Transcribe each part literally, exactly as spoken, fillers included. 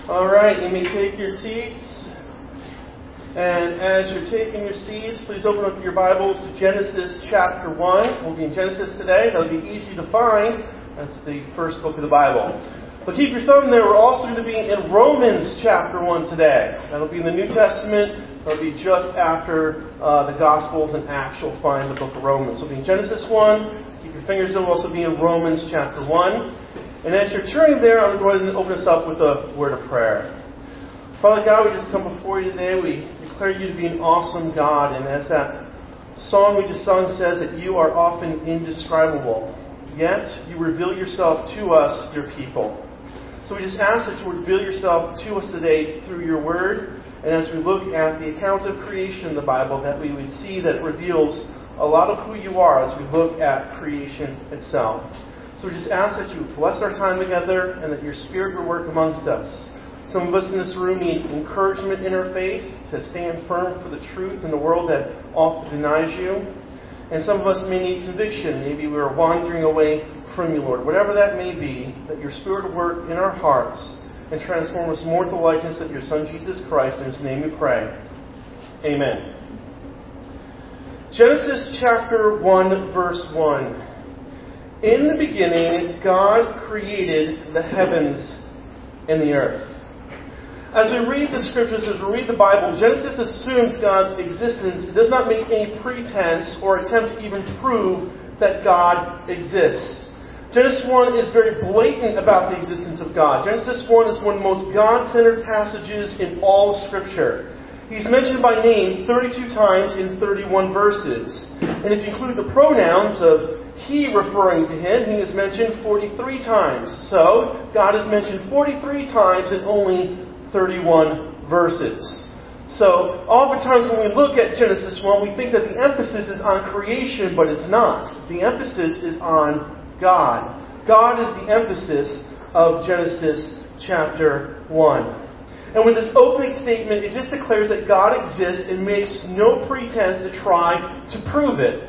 All right, you may take your seats. And as you're taking your seats, please open up your Bibles to Genesis chapter one. We'll be in Genesis today. That'll be easy to find. That's the first book of the Bible. But keep your thumb there. We're also going to be in Romans chapter one today. That'll be in the New Testament. That'll be just after uh, the Gospels and Acts. You'll find the book of Romans. So we'll be in Genesis one. Keep your fingers there. We'll also be in Romans chapter one. And as you're turning there, I'm going to go ahead and open us up with a word of prayer. Father God, we just come before you today. We declare you to be an awesome God. And as that song we just sung says, that you are often indescribable. Yet, you reveal yourself to us, your people. So we just ask that you reveal yourself to us today through your word. And as we look at the accounts of creation in the Bible, that we would see that it reveals a lot of who you are as we look at creation itself. So we just ask that you bless our time together and that your Spirit will work amongst us. Some of us in this room need encouragement in our faith to stand firm for the truth in a world that often denies you. And some of us may need conviction. Maybe we are wandering away from you, Lord. Whatever that may be, that your Spirit will work in our hearts and transform us more to the likeness of your Son, Jesus Christ. In his name we pray. Amen. Genesis chapter one, verse one. In the beginning, God created the heavens and the earth. As we read the scriptures, as we read the Bible, Genesis assumes God's existence. It does not make any pretense or attempt to even prove that God exists. Genesis one is very blatant about the existence of God. Genesis one is one of the most God-centered passages in all of Scripture. He's mentioned by name thirty-two times in thirty-one verses. And if you include the pronouns of he referring to him, he is mentioned forty-three times. So, God is mentioned forty-three times in only thirty-one verses. So, oftentimes when we look at Genesis one, we think that the emphasis is on creation, but it's not. The emphasis is on God. God is the emphasis of Genesis chapter one. And with this opening statement, it just declares that God exists and makes no pretense to try to prove it.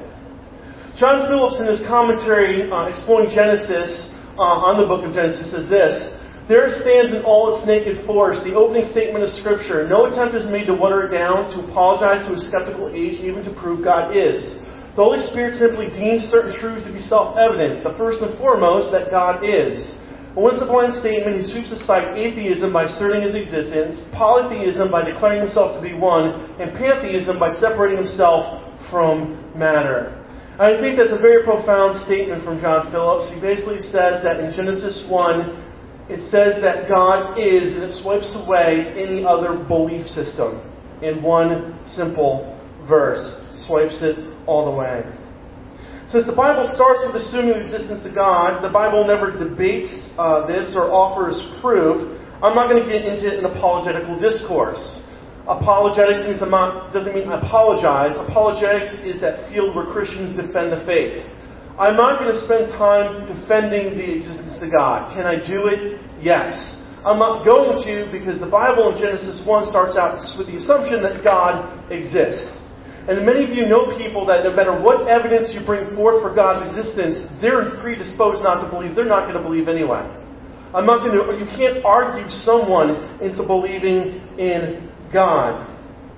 John Phillips, in his commentary uh, exploring Genesis uh, on the book of Genesis, says this: "There stands in all its naked force the opening statement of Scripture. No attempt is made to water it down, to apologize to a skeptical age, even to prove God is. The Holy Spirit simply deems certain truths to be self-evident. The first and foremost, that God is. Once a blind statement, he sweeps aside atheism by asserting his existence, polytheism by declaring himself to be one, and pantheism by separating himself from matter." I think that's a very profound statement from John Phillips. He basically said that in Genesis one, it says that God is, and it swipes away any other belief system in one simple verse. Swipes it all the way. Since the Bible starts with assuming the existence of God, the Bible never debates uh, this or offers proof. I'm not going to get into an apologetical discourse. Apologetics means not, doesn't mean apologize. Apologetics is that field where Christians defend the faith. I'm not going to spend time defending the existence of God. Can I do it? Yes. I'm not going to, because the Bible in Genesis one starts out with the assumption that God exists. And many of you know people that no matter what evidence you bring forth for God's existence, they're predisposed not to believe. They're not going to believe anyway. I'm not going to. You can't argue someone into believing in God.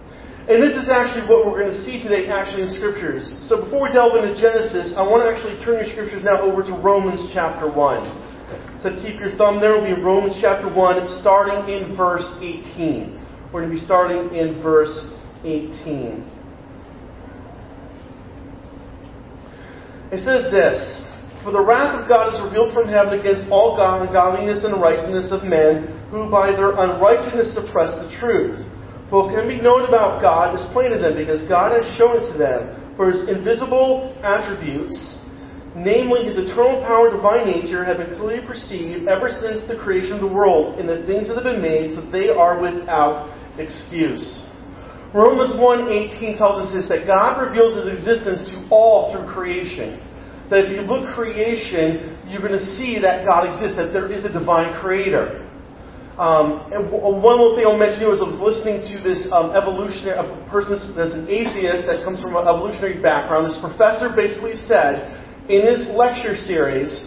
And this is actually what we're going to see today actually in Scriptures. So before we delve into Genesis, I want to actually turn your Scriptures now over to Romans chapter one. So keep your thumb there. We'll be in Romans chapter one, starting in verse eighteen. We're going to be starting in verse eighteen. It says this: "For the wrath of God is revealed from heaven against all ungodliness and unrighteousness of men, who by their unrighteousness suppress the truth. For what can be known about God is plain to them, because God has shown it to them. For his invisible attributes, namely his eternal power, divine nature, have been clearly perceived ever since the creation of the world, in the things that have been made, so they are without excuse." Romans one eighteen tells us this, that God reveals his existence to all through creation. That if you look at creation, you're going to see that God exists, that there is a divine creator. Um, and one little thing I'll mention to you is I was listening to this um, evolutionary, a person that's an atheist that comes from an evolutionary background. This professor basically said in his lecture series,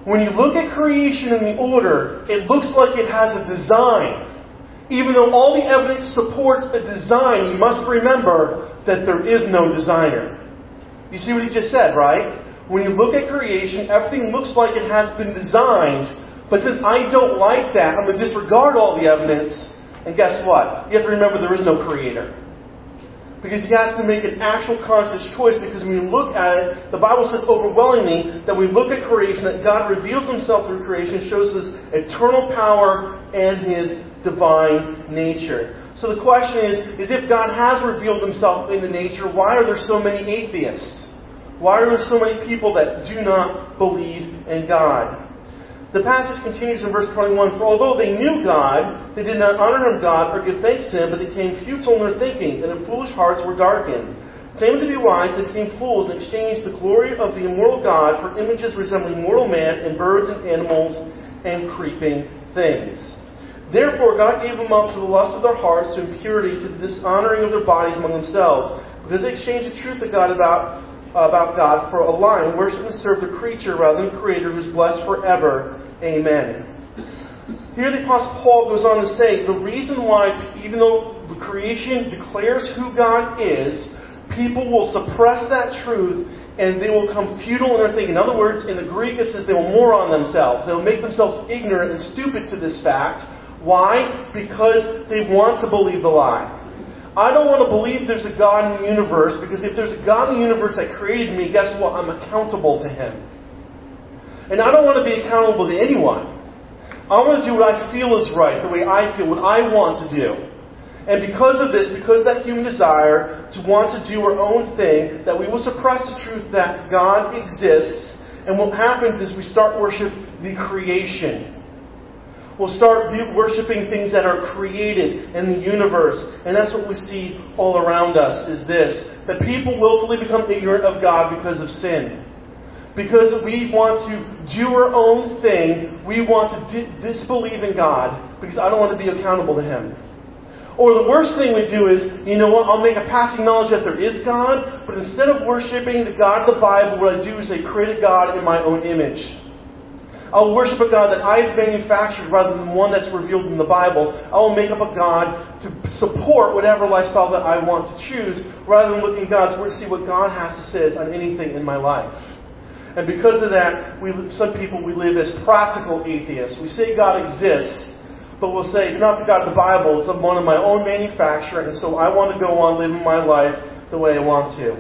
When you look at creation and the order, it looks like it has a design. Even though all the evidence supports a design, you must remember that there is no designer. You see what he just said, right? When you look at creation, everything looks like it has been designed. But since I don't like that, I'm going to disregard all the evidence. And guess what? You have to remember there is no creator. Because you have to make an actual conscious choice. Because when you look at it, the Bible says overwhelmingly that we look at creation, that God reveals Himself through creation, shows His eternal power and His divine nature. So the question is, is if God has revealed Himself in the nature, why are there so many atheists? Why are there so many people that do not believe in God? The passage continues in verse twenty-one. For although they knew God, they did not honor Him God or give thanks to Him, but they became futile in their thinking, and their foolish hearts were darkened. Claiming to be wise, they became fools and exchanged the glory of the immortal God for images resembling mortal man and birds and animals and creeping things. Therefore God gave them up to the lust of their hearts, to impurity, to the dishonoring of their bodies among themselves, because they exchanged the truth of God about about God for a lie, and worship and serve the creature rather than the Creator, who is blessed forever. Amen. Here the Apostle Paul goes on to say the reason why, even though the creation declares who God is, people will suppress that truth and they will come futile in their thinking. In other words, in the Greek it says they will moron themselves. They will make themselves ignorant and stupid to this fact. Why? Because they want to believe the lie. I don't want to believe there's a God in the universe, because if there's a God in the universe that created me, guess what? I'm accountable to Him. And I don't want to be accountable to anyone. I want to do what I feel is right, the way I feel, what I want to do. And because of this, because of that human desire to want to do our own thing, that we will suppress the truth that God exists, and what happens is we start worshiping the creation. We'll start worshiping things that are created in the universe. And that's what we see all around us, is this. That people willfully become ignorant of God because of sin. Because we want to do our own thing. We want to di- disbelieve in God because I don't want to be accountable to Him. Or the worst thing we do is, you know what, I'll make a passing knowledge that there is God, but instead of worshiping the God of the Bible, what I do is I create a God in my own image. I'll worship a God that I've manufactured rather than one that's revealed in the Bible. I will make up a God to support whatever lifestyle that I want to choose, rather than looking at God's Word to see what God has to say on anything in my life. And because of that, we, some people, we live as practical atheists. We say God exists, but we'll say it's not the God of the Bible, it's one of my own manufacture, and so I want to go on living my life the way I want to.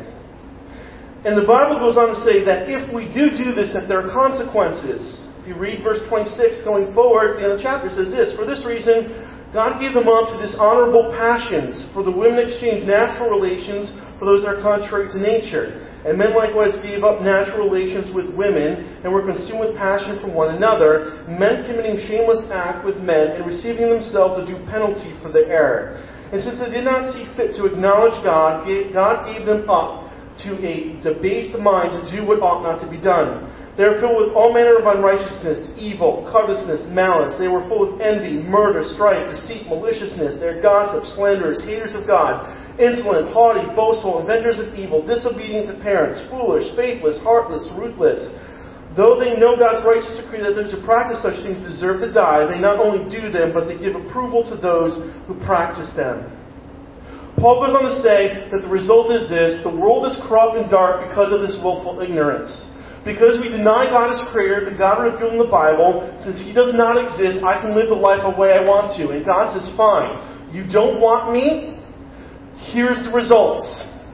And the Bible goes on to say that if we do do this, that there are consequences. If you read verse twenty-six going forward, the end of the chapter says this: For this reason, God gave them up to dishonorable passions, for the women exchanged natural relations for those that are contrary to nature. And men likewise gave up natural relations with women, and were consumed with passion for one another, men committing shameless act with men, and receiving themselves a due penalty for their error. And since they did not see fit to acknowledge God, God gave them up to a debased mind to do what ought not to be done. They were filled with all manner of unrighteousness, evil, covetousness, malice. They were full of envy, murder, strife, deceit, maliciousness. They are gossips, slanderers, haters of God, insolent, haughty, boastful, inventors of evil, disobedient to parents, foolish, faithless, heartless, ruthless. Though they know God's righteous decree that those who practice such things deserve to die, they not only do them, but they give approval to those who practice them. Paul goes on to say that the result is this: the world is corrupt and dark because of this willful ignorance. Because we deny God as Creator, the God revealed in the Bible, since He does not exist, I can live the life the way I want to. And God says, fine, you don't want me? Here's the results.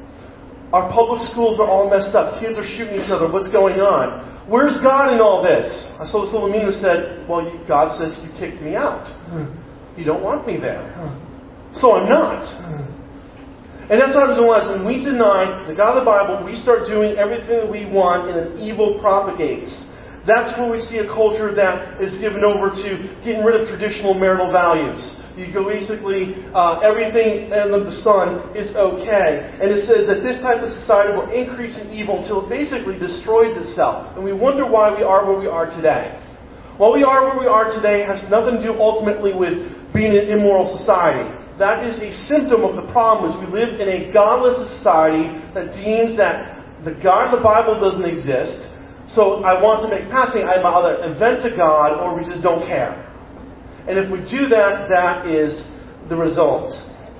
Our public schools are all messed up. Kids are shooting each other. What's going on? Where's God in all this? I saw this little meme that said, well, you, God says you kicked me out. You don't want me there. So I'm not. And that's what happens in life. When we deny the God of the Bible, we start doing everything that we want, and an evil propagates. That's where we see a culture that is given over to getting rid of traditional marital values. You go basically, uh, everything under the sun is okay. And it says that this type of society will increase in evil until it basically destroys itself. And we wonder why we are where we are today. What we are where we are today has nothing to do ultimately with being an immoral society. That is a symptom of the problem, is we live in a godless society that deems that the God of the Bible doesn't exist. So I want to make passing, I either invent a God or we just don't care. And if we do that, that is the result.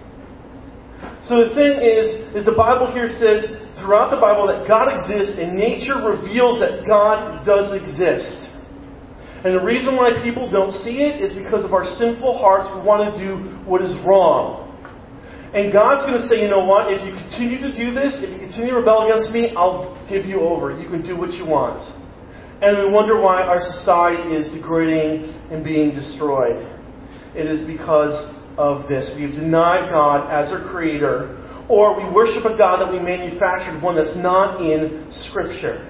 So the thing is, is the Bible here says throughout the Bible that God exists and nature reveals that God does exist. And the reason why people don't see it is because of our sinful hearts. We want to do what is wrong. And God's going to say, you know what? If you continue to do this, if you continue to rebel against me, I'll give you over. You can do what you want. And we wonder why our society is degrading and being destroyed. It is because of this. We have denied God as our Creator, or we worship a God that we manufactured, one that's not in Scripture.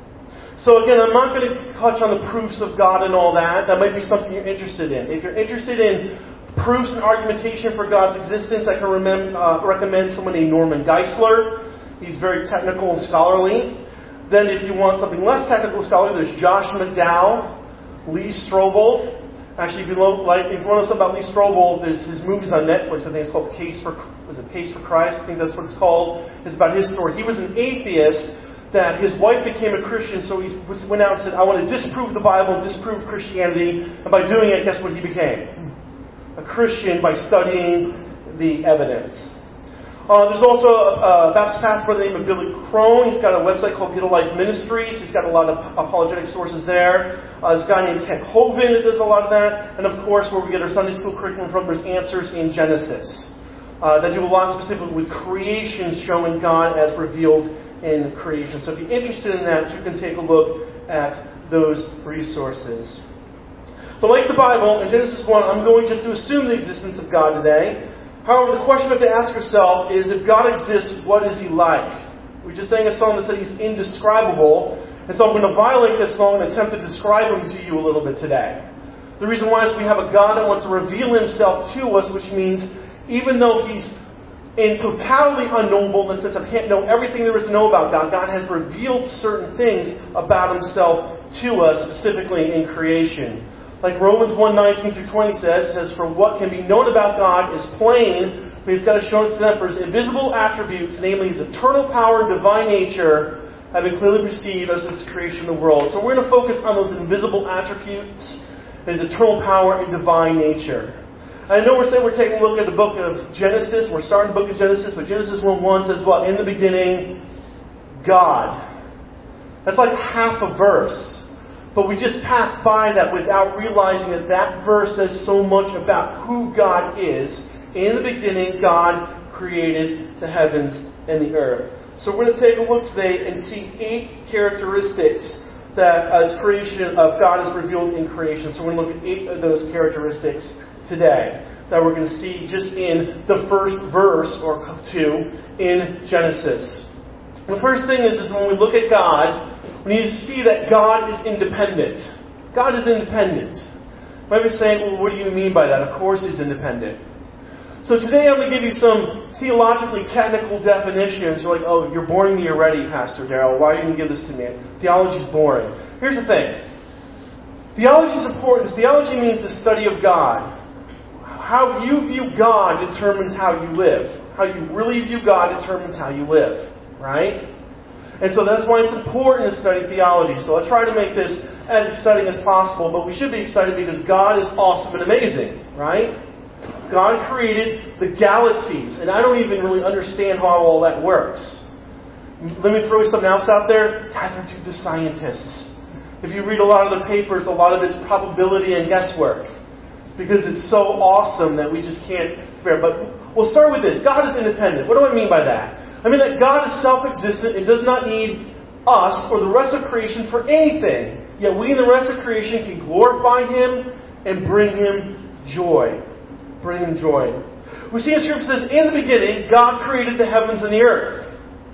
So again, I'm not going to touch on the proofs of God and all that. That might be something you're interested in. If you're interested in proofs and argumentation for God's existence, I can remem- uh, recommend someone named Norman Geisler. He's very technical and scholarly. Then if you want something less technical and scholarly, there's Josh McDowell, Lee Strobel. Actually, if you, like, if you want to know something about Lee Strobel, there's his movies on Netflix. I think it's called Case for was it Case for Christ? I think that's what it's called. It's about his story. He was an atheist that his wife became a Christian, so he went out and said, I want to disprove the Bible and disprove Christianity. And by doing it, guess what he became? A Christian by studying the evidence. Uh, there's also a, a Baptist pastor by the name of Billy Crone. He's got a website called Get a Life Ministries. He's got a lot of apologetic sources there. Uh, there's a guy named Kent Hovind that does a lot of that. And of course, where we get our Sunday school curriculum from, there's Answers in Genesis. Uh, that do a lot specifically with creation, showing God as revealed in creation. So if you're interested in that, you can take a look at those resources. But like the Bible, in Genesis one, I'm going just to assume the existence of God today. However, the question we have to ask ourselves is, if God exists, what is He like? We just sang a song that said He's indescribable, and so I'm going to violate this song and attempt to describe Him to you a little bit today. The reason why is we have a God that wants to reveal Himself to us, which means even though He's in totality unknowable, in the sense of can't know everything there is to know about God, God has revealed certain things about Himself to us, specifically in creation. Like Romans one nineteen through twenty says, says, for what can be known about God is plain, but He's got to show it to them, for His invisible attributes, namely His eternal power and divine nature, have been clearly perceived as His creation of the world. So we're going to focus on those invisible attributes, His eternal power and divine nature. I know we're saying we're taking a look at the book of Genesis. We're starting the book of Genesis, but Genesis one one says, well, in the beginning, God. That's like half a verse. But we just passed by that without realizing that that verse says so much about who God is. In the beginning, God created the heavens and the earth. So we're going to take a look today and see eight characteristics that as creation of God is revealed in creation. So we're going to look at eight of those characteristics today that we're going to see just in the first verse or two in Genesis. The first thing is, is when we look at God, we need to see that God is independent. God is independent. You might be saying, well, what do you mean by that? Of course He's independent. So today I'm going to give you some theologically technical definitions. You're like, oh, you're boring me already, Pastor Darrell. Why didn't you give this to me? Theology's boring. Here's the thing. Theology is important because theology means the study of God. How you view God determines how you live. How you really view God determines how you live. Right? And so that's why it's important to study theology. So I'll try to make this as exciting as possible, but we should be excited because God is awesome and amazing. Right? God created the galaxies, and I don't even really understand how all that works. Let me throw something else out there. Neither do the scientists. If you read a lot of the papers, a lot of it's probability and guesswork. Because it's so awesome that we just can't figure. But we'll start with this. God is independent. What do I mean by that? I mean that God is self-existent and does not need us or the rest of creation for anything. Yet we in the rest of creation can glorify Him and bring Him joy. Bring Him joy. We see in Scripture says, in the beginning, God created the heavens and the earth.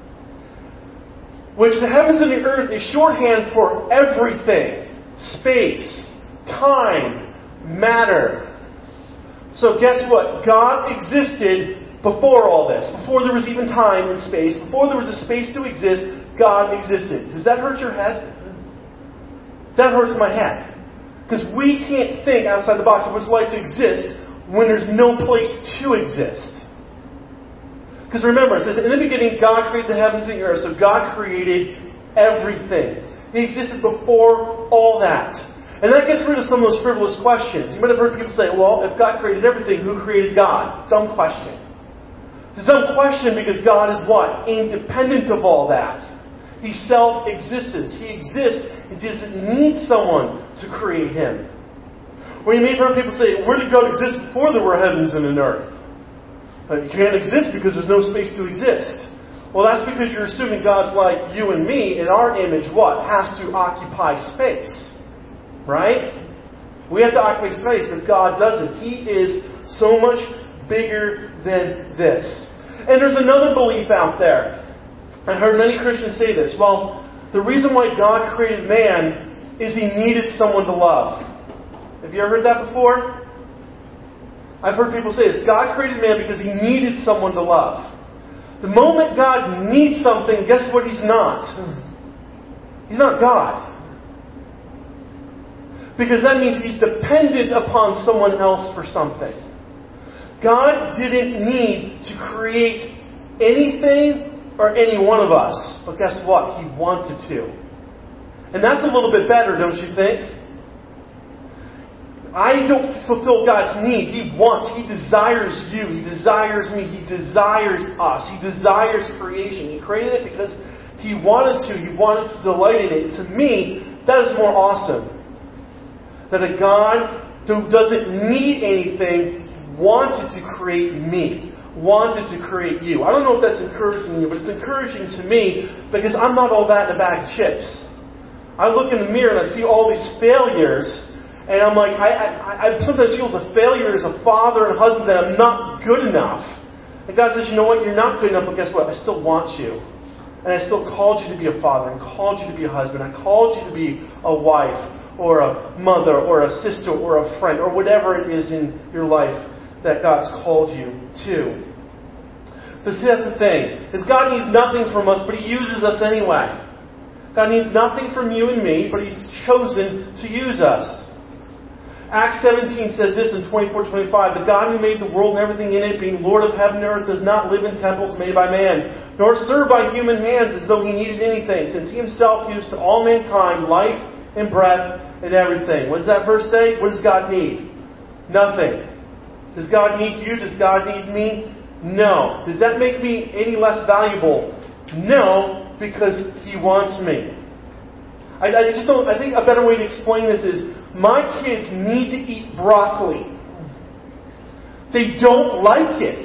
Which the heavens and the earth is shorthand for everything. Space, time, matter. So guess what? God existed before all this. Before there was even time and space. Before there was a space to exist, God existed. Does that hurt your head? That hurts my head. Because we can't think outside the box of what's like to exist when there's no place to exist. Because remember, it says, in the beginning, God created the heavens and the earth. So God created everything. He existed before all that. And that gets rid of some of those frivolous questions. You might have heard people say, well, if God created everything, who created God? Dumb question. It's a dumb question because God is what? Independent of all that. He self-exists. He exists. He doesn't need someone to create Him. Or you may have heard people say, where did God exist before there were heavens and an earth? You can't exist because there's no space to exist. Well, that's because you're assuming God's like you and me, and our image, what? Has to occupy space. Right? We have to occupy space, but God doesn't. He is so much bigger than this. And there's another belief out there. I've heard many Christians say this. Well, the reason why God created man is He needed someone to love. Have you ever heard that before? I've heard people say this. God created man because He needed someone to love. The moment God needs something, guess what He's not? He's not God. Because that means He's dependent upon someone else for something. God didn't need to create anything or any one of us. But guess what? He wanted to. And that's a little bit better, don't you think? I don't fulfill God's need. He wants, He desires you. He desires me. He desires us. He desires creation. He created it because He wanted to. He wanted to delight in it. To me, that is more awesome. That a God who doesn't need anything wanted to create me. Wanted to create you. I don't know if that's encouraging you, but it's encouraging to me because I'm not all that in a bag of chips. I look in the mirror and I see all these failures. And I'm like, I, I, I sometimes feel as a failure as a father and a husband that I'm not good enough. And God says, you know what? You're not good enough, but guess what? I still want you. And I still called you to be a father. I called you to be a husband. I called you to be a wife or a mother or a sister or a friend or whatever it is in your life that God's called you to. But see, that's the thing. Is God needs nothing from us, but He uses us anyway. God needs nothing from you and me, but He's chosen to use us. Acts seventeen says this in twenty-four twenty-five, the God who made the world and everything in it, being Lord of heaven and earth, does not live in temples made by man, nor serve by human hands as though He needed anything, since He Himself gives to all mankind life and breath and everything. What does that verse say? What does God need? Nothing. Does God need you? Does God need me? No. Does that make me any less valuable? No, because He wants me. I, I just don't. I think a better way to explain this is, my kids need to eat broccoli. They don't like it.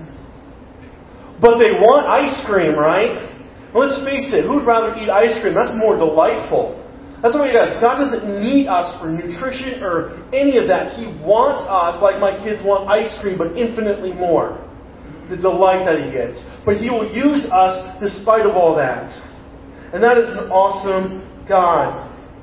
But they want ice cream, right? Well, let's face it, who would rather eat ice cream? That's more delightful. That's what He does. God doesn't need us for nutrition or any of that. He wants us, like my kids want ice cream, but infinitely more. The delight that He gets. But He will use us despite of all that. And that is an awesome God.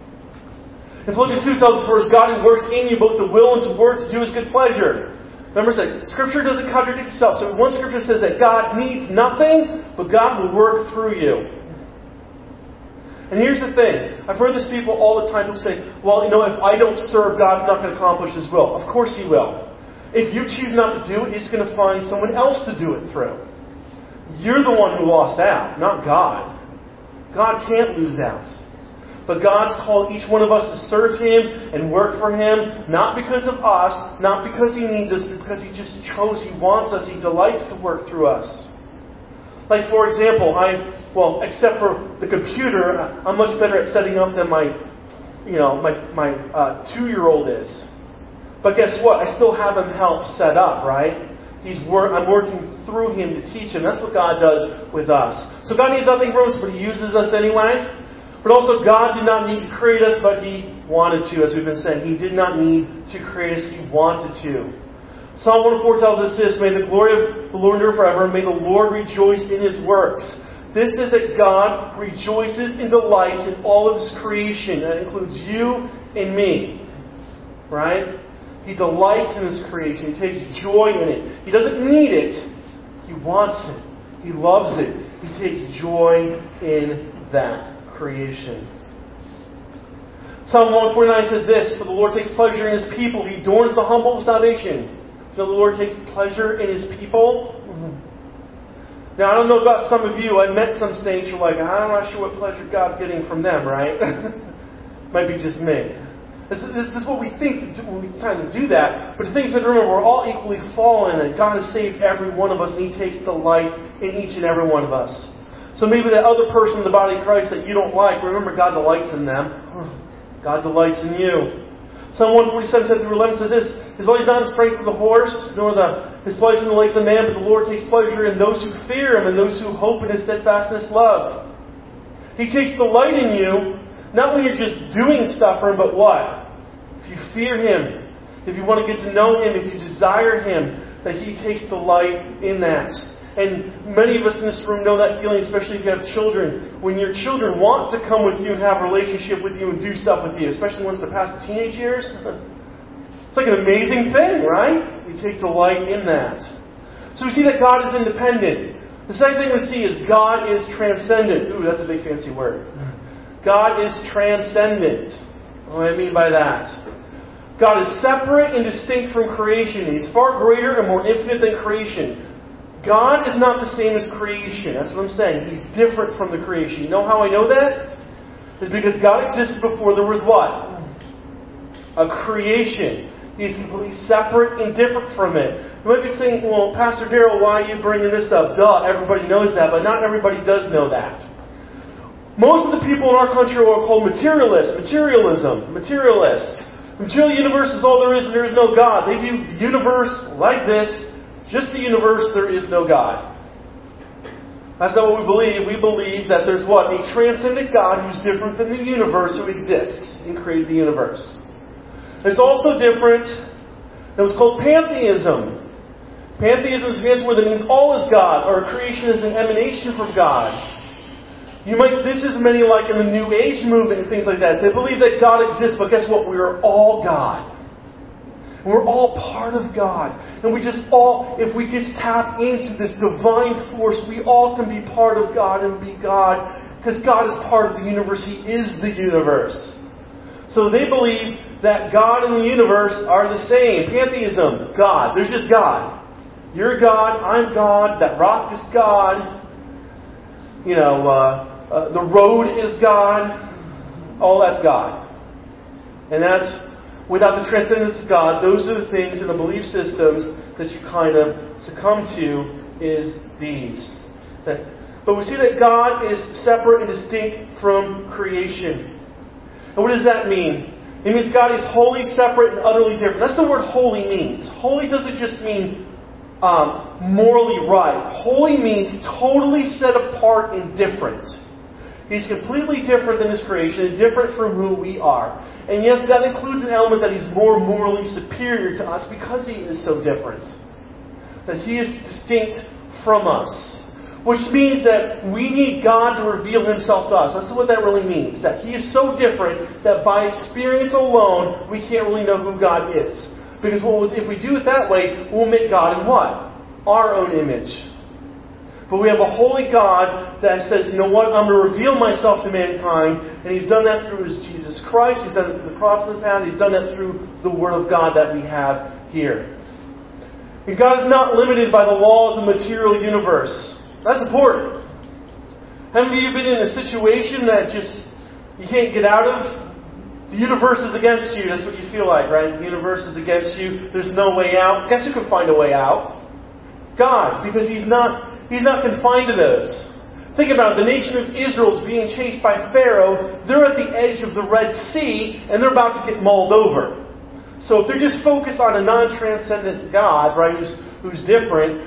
In Philippians two tells us, for it's God who works in you both the will and to work to do His good pleasure. Remember, that Scripture doesn't contradict itself. So one Scripture says that God needs nothing, but God will work through you. And here's the thing. I've heard this people all the time. People say, well, you know, if I don't serve, God's not going to accomplish His will. Of course He will. If you choose not to do it, He's going to find someone else to do it through. You're the one who lost out, not God. God can't lose out. But God's called each one of us to serve Him and work for Him, not because of us, not because He needs us, but because He just chose, He wants us, He delights to work through us. Like, for example, I, well, except for the computer, I'm much better at setting up than my, you know, my, my uh, two-year-old is. But guess what? I still have him help set up, right? He's work, I'm working through him to teach him. That's what God does with us. So God needs nothing from us, but He uses us anyway. But also, God did not need to create us, but He wanted to, as we've been saying. He did not need to create us, He wanted to. Psalm one oh four tells us this, may the glory of the Lord endure forever, and may the Lord rejoice in His works. This is that God rejoices and delights in all of His creation. That includes you and me. Right? He delights in His creation. He takes joy in it. He doesn't need it. He wants it. He loves it. He takes joy in that creation. Psalm one forty-nine says this, for the Lord takes pleasure in His people. He adorns the humble with salvation. So the Lord takes pleasure in His people. Now, I don't know about some of you. I've met some saints who are like, I'm not sure what pleasure God's getting from them, right? Might be just me. This is, this is what we think when we try to do that. But the thing is, remember, we're all equally fallen, and God has saved every one of us, and He takes delight in each and every one of us. So maybe that other person in the body of Christ that you don't like, remember, God delights in them. God delights in you. Psalm one forty-seven, ten through eleven says this, His delight is not in the strength of the horse, nor the, His pleasure in the legs of the man, but the Lord takes pleasure in those who fear Him and those who hope in His steadfastness love. He takes delight in you, not when you're just doing stuff for Him, but what? If you fear Him, if you want to get to know Him, if you desire Him, that He takes delight in that. And many of us in this room know that feeling, especially if you have children. When your children want to come with you and have a relationship with you and do stuff with you, especially once they're past the teenage years. It's like an amazing thing, right? We take delight in that. So we see that God is independent. The second thing we see is God is transcendent. Ooh, that's a big fancy word. God is transcendent. What do I mean by that? God is separate and distinct from creation. He's far greater and more infinite than creation. God is not the same as creation. That's what I'm saying. He's different from the creation. You know how I know that? It's because God existed before there was what? A creation. He's completely separate and different from it. You might be saying, well, Pastor Darrell, why are you bringing this up? Duh, everybody knows that, but not everybody does know that. Most of the people in our country are called materialists. Materialism. Materialists. The material universe is all there is and there is no God. They view the universe like this. Just the universe, there is no God. That's not what we believe. We believe that there's what? A transcendent God who's different than the universe who exists and created the universe. It's also different. It was called pantheism. Pantheism is a fancy word that means all is God, or creation is an emanation from God. You might, this is many like in the New Age movement and things like that. They believe that God exists, but guess what? We are all God. We're all part of God. And we just all, if we just tap into this divine force, we all can be part of God and be God. Because God is part of the universe. He is the universe. So they believe that God and the universe are the same. Pantheism, God. There's just God. You're God, I'm God, that rock is God. You know, uh, uh, the road is God. All that's God. And that's without the transcendence of God, those are the things in the belief systems that you kind of succumb to is these. That, but we see that God is separate and distinct from creation. And what does that mean? It means God is wholly separate and utterly different. That's the word holy means. Holy doesn't just mean um, morally right. Holy means totally set apart and different. He's completely different than His creation and different from who we are. And yes, that includes an element that He's more morally superior to us because He is so different. That He is distinct from us. Which means that we need God to reveal Himself to us. That's what that really means. That He is so different that by experience alone, we can't really know who God is. Because if we do it that way, we'll make God in what? Our own image. But we have a holy God that says, you know what, I'm going to reveal myself to mankind. And He's done that through His Jesus Christ. He's done it through the prophets of the past. He's done that through the Word of God that we have here. And God is not limited by the laws of the material universe. That's important. Have you been in a situation that just you can't get out of? The universe is against you. That's what you feel like, right? The universe is against you. There's no way out. Guess who can find a way out? God. Because He's not... He's not confined to those. Think about it. The nation of Israel is being chased by Pharaoh. They're at the edge of the Red Sea, and they're about to get mauled over. So if they're just focused on a non-transcendent God, right, who's, who's different,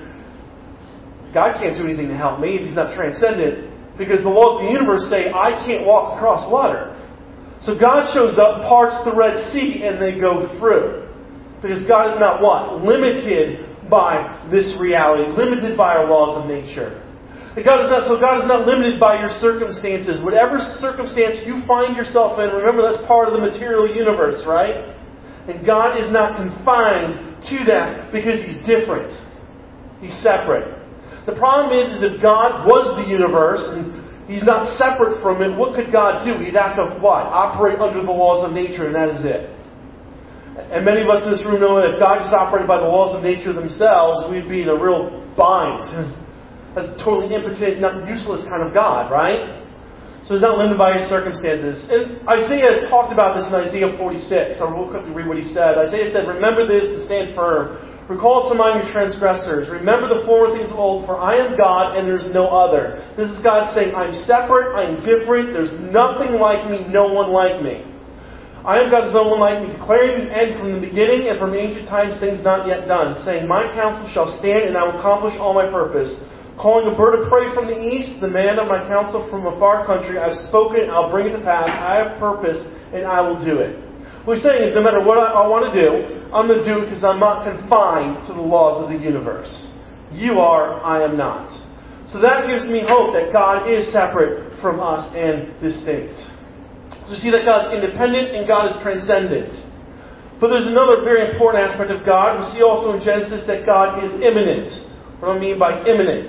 God can't do anything to help me if He's not transcendent, because the laws of the universe say I can't walk across water. So God shows up, parts the Red Sea, and they go through. Because God is not what? Limited by this reality, limited by our laws of nature. And God is not, so God is not limited by your circumstances. Whatever circumstance you find yourself in, remember that's part of the material universe, right? And God is not confined to that because He's different. He's separate. The problem is, is if God was the universe and He's not separate from it, what could God do? He'd have to what? Operate under the laws of nature, and that is it. And many of us in this room know that if God just operated by the laws of nature themselves, we'd be in a real bind. That's a totally impotent, not useless kind of God, right? So he's not limited by his circumstances. And Isaiah talked about this in Isaiah forty-six. I'll real quickly read what he said. Isaiah said, "Remember this and stand firm. Recall to mind your transgressors. Remember the former things of old, for I am God and there's no other." This is God saying, I'm separate, I'm different, there's nothing like me, no one like me. I am God, there's no one like me, declaring the end from the beginning and from ancient times things not yet done, saying, my counsel shall stand and I will accomplish all my purpose. Calling a bird of prey from the east, the man of my counsel from a far country, I've spoken, I'll bring it to pass, I have purpose, and I will do it. What he's saying is, no matter what I, I want to do, I'm going to do it because I'm not confined to the laws of the universe. You are, I am not. So that gives me hope that God is separate from us and distinct. So we see that God's independent and God is transcendent. But there's another very important aspect of God. We see also in Genesis that God is immanent. What do I mean by immanent?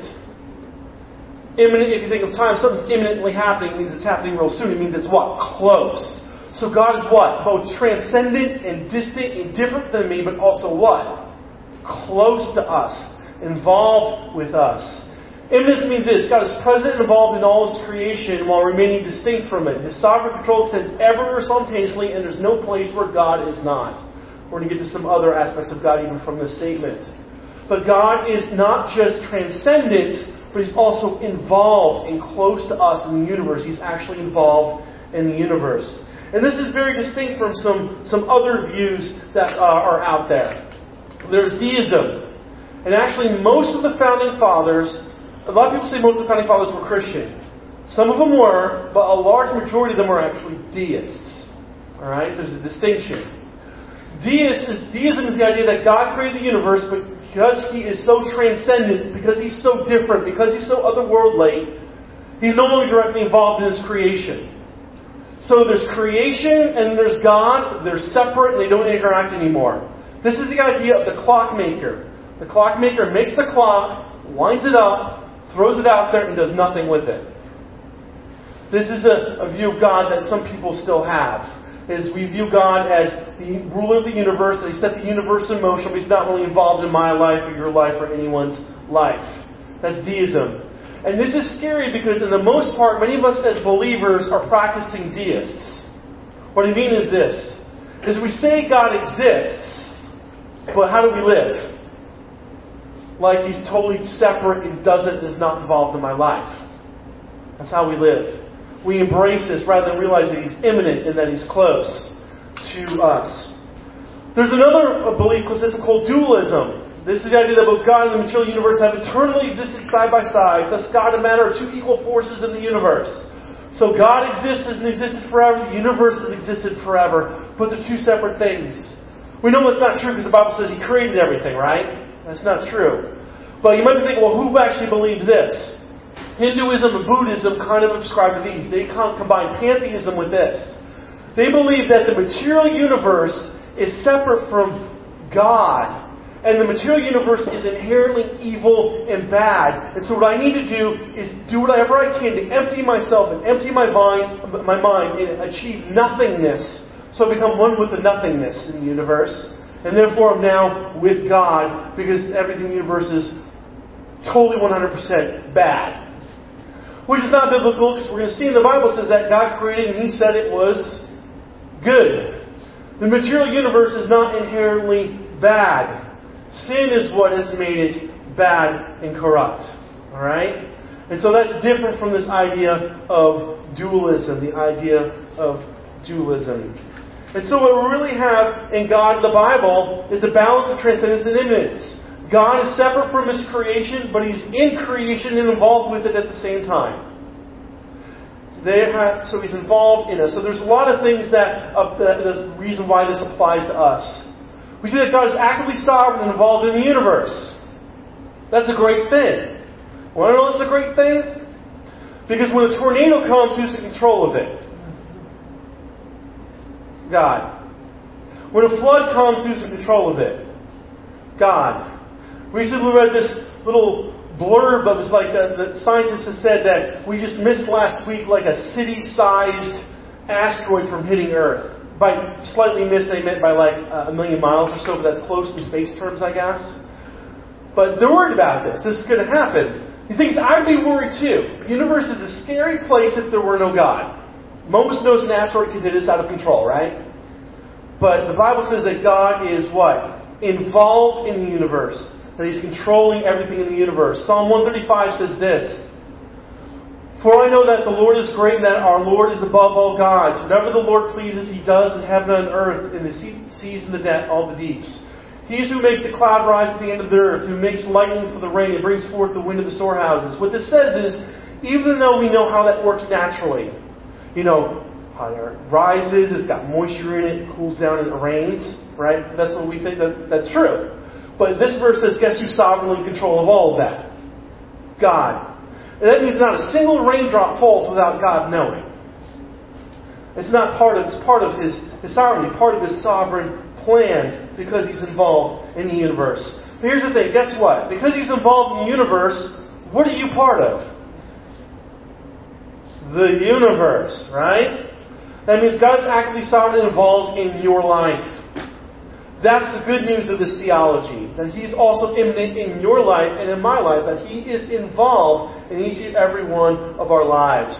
Imminent, if you think of time, something's imminently happening, it means it's happening real soon. It means it's what? Close. So God is what? Both transcendent and distant and different than me, but also what? Close to us. Involved with us. Immanence means this. God is present and involved in all His creation while remaining distinct from it. His sovereign control extends everywhere simultaneously and there's no place where God is not. We're going to get to some other aspects of God even from this statement. But God is not just transcendent, but He's also involved and close to us in the universe. He's actually involved in the universe. And this is very distinct from some, some other views that uh, are out there. There's deism. And actually, most of the founding fathers, a lot of people say most of the founding fathers were Christian. Some of them were, but a large majority of them are actually deists. Alright? There's a distinction. Deist is, deism is the idea that God created the universe, but because He is so transcendent, because He's so different, because He's so otherworldly, He's no longer directly involved in His creation. So there's creation and there's God. They're separate and they don't interact anymore. This is the idea of the clockmaker. The clockmaker makes the clock, winds it up, throws it out there, and does nothing with it. This is a, a view of God that some people still have. Is we view God as the ruler of the universe, that He set the universe in motion, but He's not really involved in my life or your life or anyone's life. That's deism. And this is scary because, in the most part, many of us as believers are practicing deists. What I mean is this. Is we say God exists, but how do we live? Like He's totally separate and doesn't, is not involved in my life. That's how we live. We embrace this rather than realize that He's immanent and that He's close to us. There's another belief system called dualism. This is the idea that both God and the material universe have eternally existed side by side. Thus, God and matter are two equal forces in the universe. So God exists and existed forever. The universe has existed forever. But they're two separate things. We know that's not true because the Bible says He created everything, right? That's not true. But you might be thinking, well, who actually believes this? Hinduism and Buddhism kind of subscribe to these. They combine pantheism with this. They believe that the material universe is separate from God. And the material universe is inherently evil and bad. And so what I need to do is do whatever I can to empty myself and empty my mind, my mind and achieve nothingness. So I become one with the nothingness in the universe. And therefore I'm now with God because everything in the universe is totally one hundred percent bad. Which is not biblical because we're going to see in the Bible says that God created and He said it was good. The material universe is not inherently bad. Sin is what has made it bad and corrupt. Alright? And so that's different from this idea of dualism, the idea of dualism. And so what we really have in God in the Bible is the balance of transcendence and immanence. God is separate from His creation, but He's in creation and involved with it at the same time. They have, so He's involved in us. So there's a lot of things that, uh, that the reason why this applies to us. We see that God is actively sovereign and involved in the universe. That's a great thing. Want to know what's a great thing? Because when a tornado comes, who's in control of it? God. When a flood comes, who's in control of it? God. Recently we read this little blurb that was like a, the scientists have said that we just missed last week like a city-sized asteroid from hitting Earth. By slightly missed, they meant by like a million miles or so, but that's close in space terms, I guess. But they're worried about this. This is going to happen. He thinks I'd be worried too. The universe is a scary place if there were no God. Most knows an asteroid could hit us out of control, right? But the Bible says that God is what? Involved in the universe. That He's controlling everything in the universe. Psalm one thirty-five says this. For I know that the Lord is great and that our Lord is above all gods. Whatever the Lord pleases, He does in heaven and earth, in the seas and the de- all the deeps. He is who makes the cloud rise at the end of the earth, who makes lightning for the rain and brings forth the wind of the storehouses. What this says is, even though we know how that works naturally, you know, hot air rises, it's got moisture in it, it cools down and it rains, right? That's what we think, that, that's true. But this verse says, guess who's sovereignly in control of all of that? God. And that means not a single raindrop falls without God knowing. It's not part of, it's part of His, His sovereignty, part of His sovereign plan, because He's involved in the universe. But here's the thing, guess what? Because He's involved in the universe, what are you part of? The universe, right? That means God is actively sovereignly involved in your life. That's the good news of this theology. That He's also immanent in your life and in my life. That He is involved in each and every one of our lives.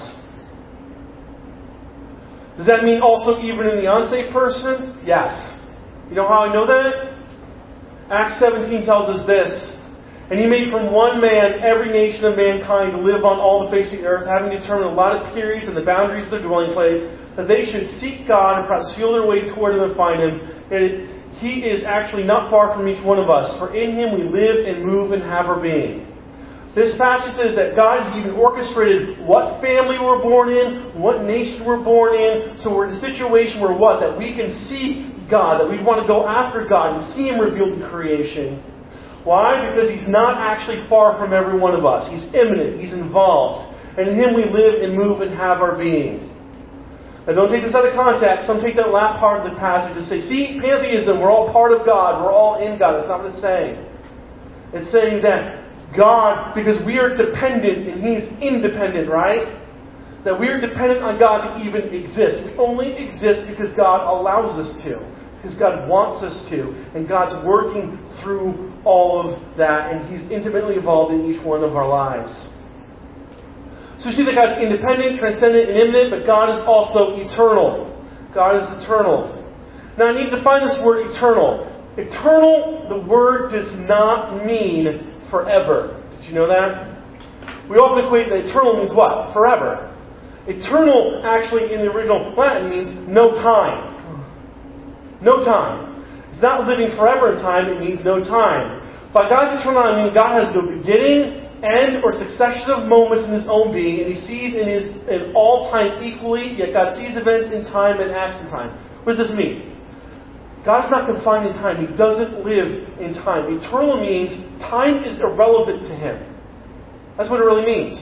Does that mean also even in the unsaved person? Yes. You know how I know that? Acts seventeen tells us this. And He made from one man every nation of mankind to live on all the face of the earth, having determined allotted periods and the boundaries of their dwelling place, that they should seek God and perhaps feel their way toward Him and find Him. And it, He is actually not far from each one of us, for in Him we live and move and have our being. This passage says that God has even orchestrated what family we're born in, what nation we're born in, so we're in a situation where what? That we can see God, that we want to go after God and see Him revealed in creation. Why? Because He's not actually far from every one of us. He's immanent. He's involved. And in Him we live and move and have our being. Now don't take this out of context. Some take that last part of the passage and say, see, pantheism, we're all part of God. We're all in God. That's not what it's saying. It's saying that God, because we are dependent and He's independent, right? That we are dependent on God to even exist. We only exist because God allows us to. Because God wants us to. And God's working through all of that. And He's intimately involved in each one of our lives. So you see that God's independent, transcendent, and immanent, but God is also eternal. God is eternal. Now I need to define this word eternal. Eternal, the word does not mean forever. Did you know that? We often equate that eternal means what? Forever. Eternal, actually, in the original Latin means no time. No time. It's not living forever in time, it means no time. By God's eternal, I mean God has no beginning, end, or succession of moments in His own being, and He sees in His in all time equally, yet God sees events in time and acts in time. What does this mean? God's not confined in time. He doesn't live in time. Eternal means time is irrelevant to Him. That's what it really means.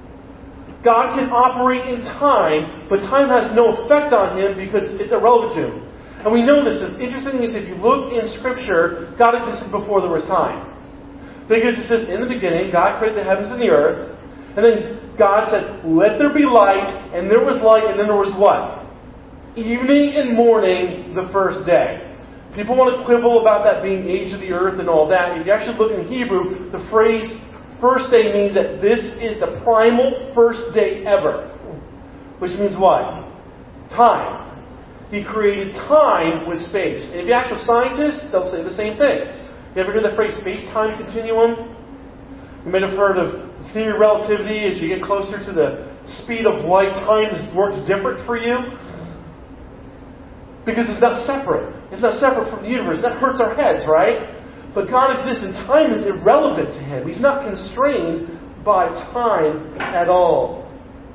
God can operate in time, but time has no effect on Him because it's irrelevant to Him. And we know this. The interesting thing is if you look in Scripture, God existed before there was time. Because it says, in the beginning, God created the heavens and the earth. And then God said, let there be light. And there was light. And then there was what? Evening and morning the first day. People want to quibble about that being age of the earth and all that. If you actually look in Hebrew, the phrase first day means that this is the primal first day ever. Which means what? Time. He created time with space. And if you actual scientists, they'll say the same thing. You ever hear the phrase space-time continuum? You might have heard of the theory of relativity. As you get closer to the speed of light, time works different for you. Because it's not separate. It's not separate from the universe. That hurts our heads, right? But God exists and time is irrelevant to Him. He's not constrained by time at all.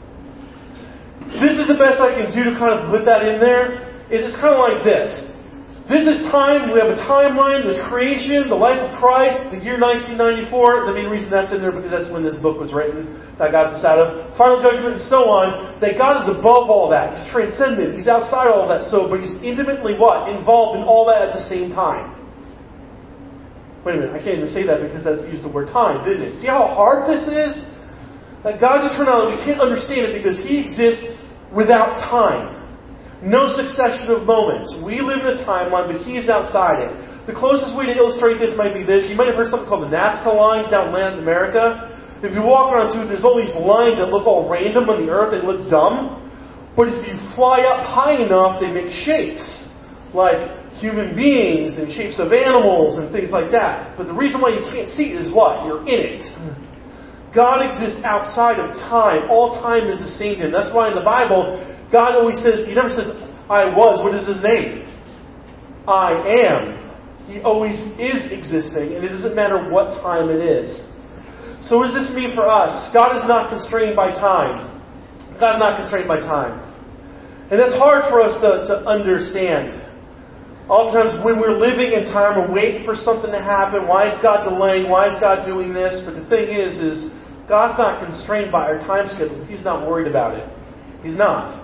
This is the best I can do to kind of put that in there. Is it's kind of like this. This is time. We have a timeline. There's creation, the life of Christ, the year nineteen ninety-four. The main reason that's in there because that's when this book was written. That got this out of. Final judgment and so on. That God is above all that. He's transcendent. He's outside all that. So, but He's intimately what? Involved in all that at the same time. Wait a minute. I can't even say that because that's used the word time, didn't it? See how hard this is? That God's eternality, we can't understand it because He exists without time. No succession of moments. We live in a timeline, but He is outside it. The closest way to illustrate this might be this. You might have heard something called the Nazca lines down in Latin America. If you walk around too, there's all these lines that look all random on the earth and look dumb. But if you fly up high enough, they make shapes. Like human beings and shapes of animals and things like that. But the reason why you can't see it is what? You're in it. God exists outside of time. All time is the same to Him. That's why in the Bible, God always says, He never says, I was. What is His name? I am. He always is existing, and it doesn't matter what time it is. So what does this mean for us? God is not constrained by time. God is not constrained by time. And that's hard for us to, to understand. Oftentimes when we're living in time, we're waiting for something to happen. Why is God delaying? Why is God doing this? But the thing is, is God's not constrained by our time schedule. He's not worried about it. He's not.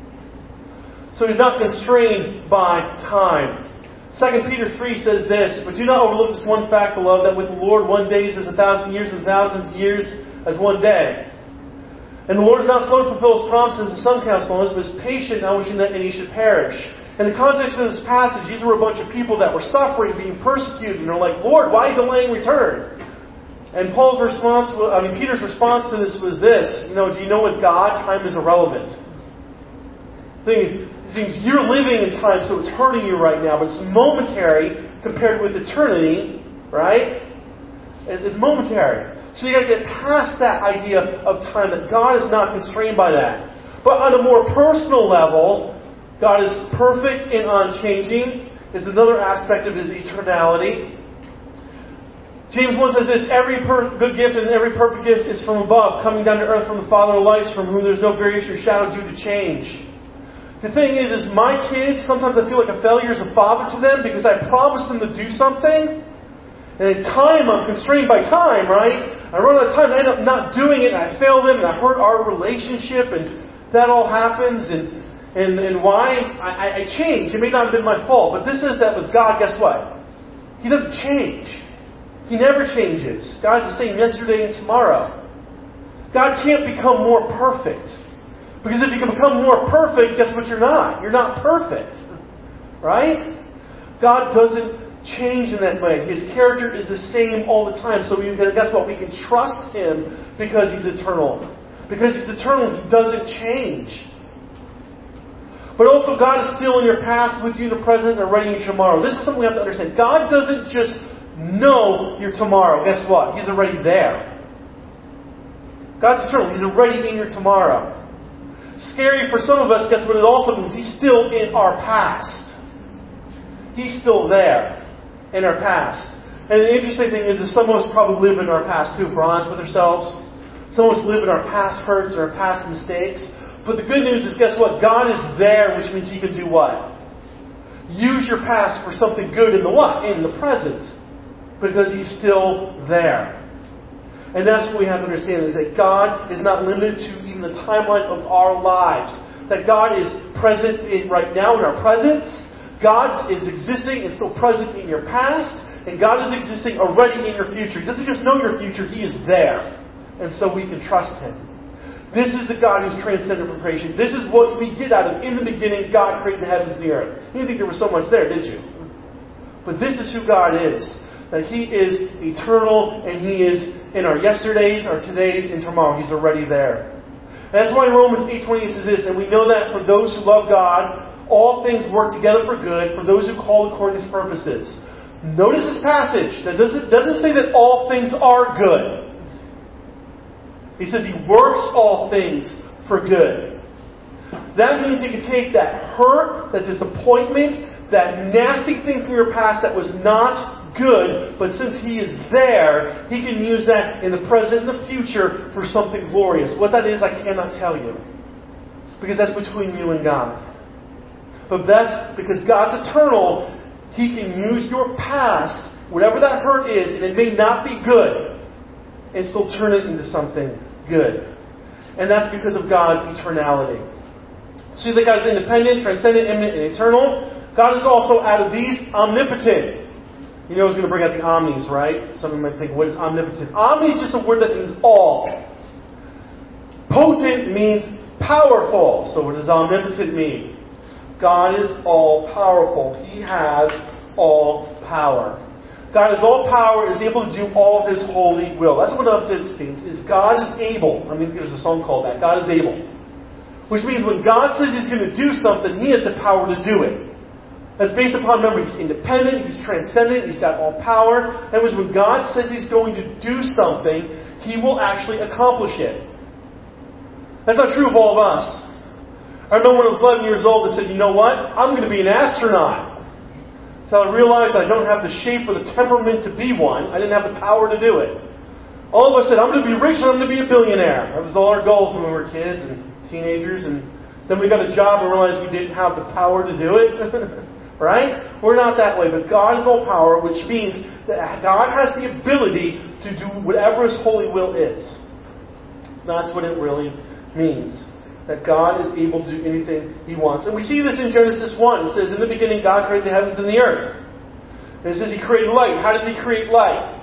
So He's not constrained by time. Second Peter three says this, but do not overlook this one fact, beloved, that with the Lord one day is as a thousand years, and thousands of years as one day. And the Lord is not slow to fulfill His promises, as some counsel on us, but is patient, not wishing that any should perish. In the context of this passage, these were a bunch of people that were suffering, being persecuted, and they're like, Lord, why delaying return? And Paul's response, I mean, Peter's response to this was this, you know, do you know with God, time is irrelevant. Thing It seems you're living in time, so it's hurting you right now, but it's momentary compared with eternity, right? It's momentary. So you got to get past that idea of time, that God is not constrained by that. But on a more personal level, God is perfect and unchanging. Is another aspect of His eternality. James one says this, every per- good gift and every perfect gift is from above, coming down to earth from the Father of lights, from whom there's no variation or shadow due to change. The thing is, is my kids, sometimes I feel like a failure as a father to them because I promised them to do something. And in time, I'm constrained by time, right? I run out of time and I end up not doing it and I fail them and I hurt our relationship and that all happens. And and, and why? I, I change. It may not have been my fault. But this is that with God, guess what? He doesn't change. He never changes. God's the same yesterday and tomorrow. God can't become more perfect. Because if you can become more perfect, guess what you're not? You're not perfect. Right? God doesn't change in that way. His character is the same all the time. So we, guess what? We can trust Him because He's eternal. Because He's eternal, He doesn't change. But also God is still in your past, with you in the present, and ready in your tomorrow. This is something we have to understand. God doesn't just know your tomorrow. Guess what? He's already there. God's eternal. He's already in your tomorrow. Scary for some of us, guess what it also means? He's still in our past. He's still there in our past. And the interesting thing is that some of us probably live in our past too, if we're honest with ourselves. Some of us live in our past hurts or our past mistakes. But the good news is, guess what? God is there, which means He can do what? Use your past for something good in the what? In the present. Because He's still there. And that's what we have to understand, is that God is not limited to even the timeline of our lives. That God is present in, right now in our presence. God is existing and still present in your past. And God is existing already in your future. He doesn't just know your future, He is there. And so we can trust Him. This is the God who's transcendent from creation. This is what we get out of, in the beginning, God created the heavens and the earth. You didn't think there was so much there, did you? But this is who God is. That He is eternal and He is in our yesterdays, our todays, and tomorrow. He's already there. And that's why Romans eight twenty says this, and we know that for those who love God, all things work together for good, for those who call according to His purposes. Notice this passage. That doesn't, doesn't say that all things are good. He says He works all things for good. That means He can take that hurt, that disappointment, that nasty thing from your past that was not good, but since He is there, He can use that in the present and the future for something glorious. What that is, I cannot tell you. Because that's between you and God. But that's because God's eternal. He can use your past, whatever that hurt is, and it may not be good, and still turn it into something good. And that's because of God's eternality. See that God is independent, transcendent, immanent, and eternal. God is also, out of these, omnipotent. You know he's going to bring out the omnis, right? Some of you might think, what is omnipotent? Omni is just a word that means all. Potent means powerful. So what does omnipotent mean? God is all powerful. He has all power. God has all power, is able to do all of His holy will. That's what omnipotence means, is God is able. I mean, there's a song called that. God is able. Which means when God says He's going to do something, He has the power to do it. That's based upon, remember, He's independent, He's transcendent, He's got all power. That means when God says He's going to do something, He will actually accomplish it. That's not true of all of us. I remember when I was eleven years old, I said, you know what? I'm going to be an astronaut. So I realized I don't have the shape or the temperament to be one. I didn't have the power to do it. All of us said, I'm going to be rich and I'm going to be a billionaire. That was all our goals when we were kids and teenagers. And then we got a job and realized we didn't have the power to do it. Right? We're not that way. But God is all power, which means that God has the ability to do whatever His holy will is. That's what it really means. That God is able to do anything He wants. And we see this in Genesis one. It says, in the beginning God created the heavens and the earth. And it says He created light. How did He create light?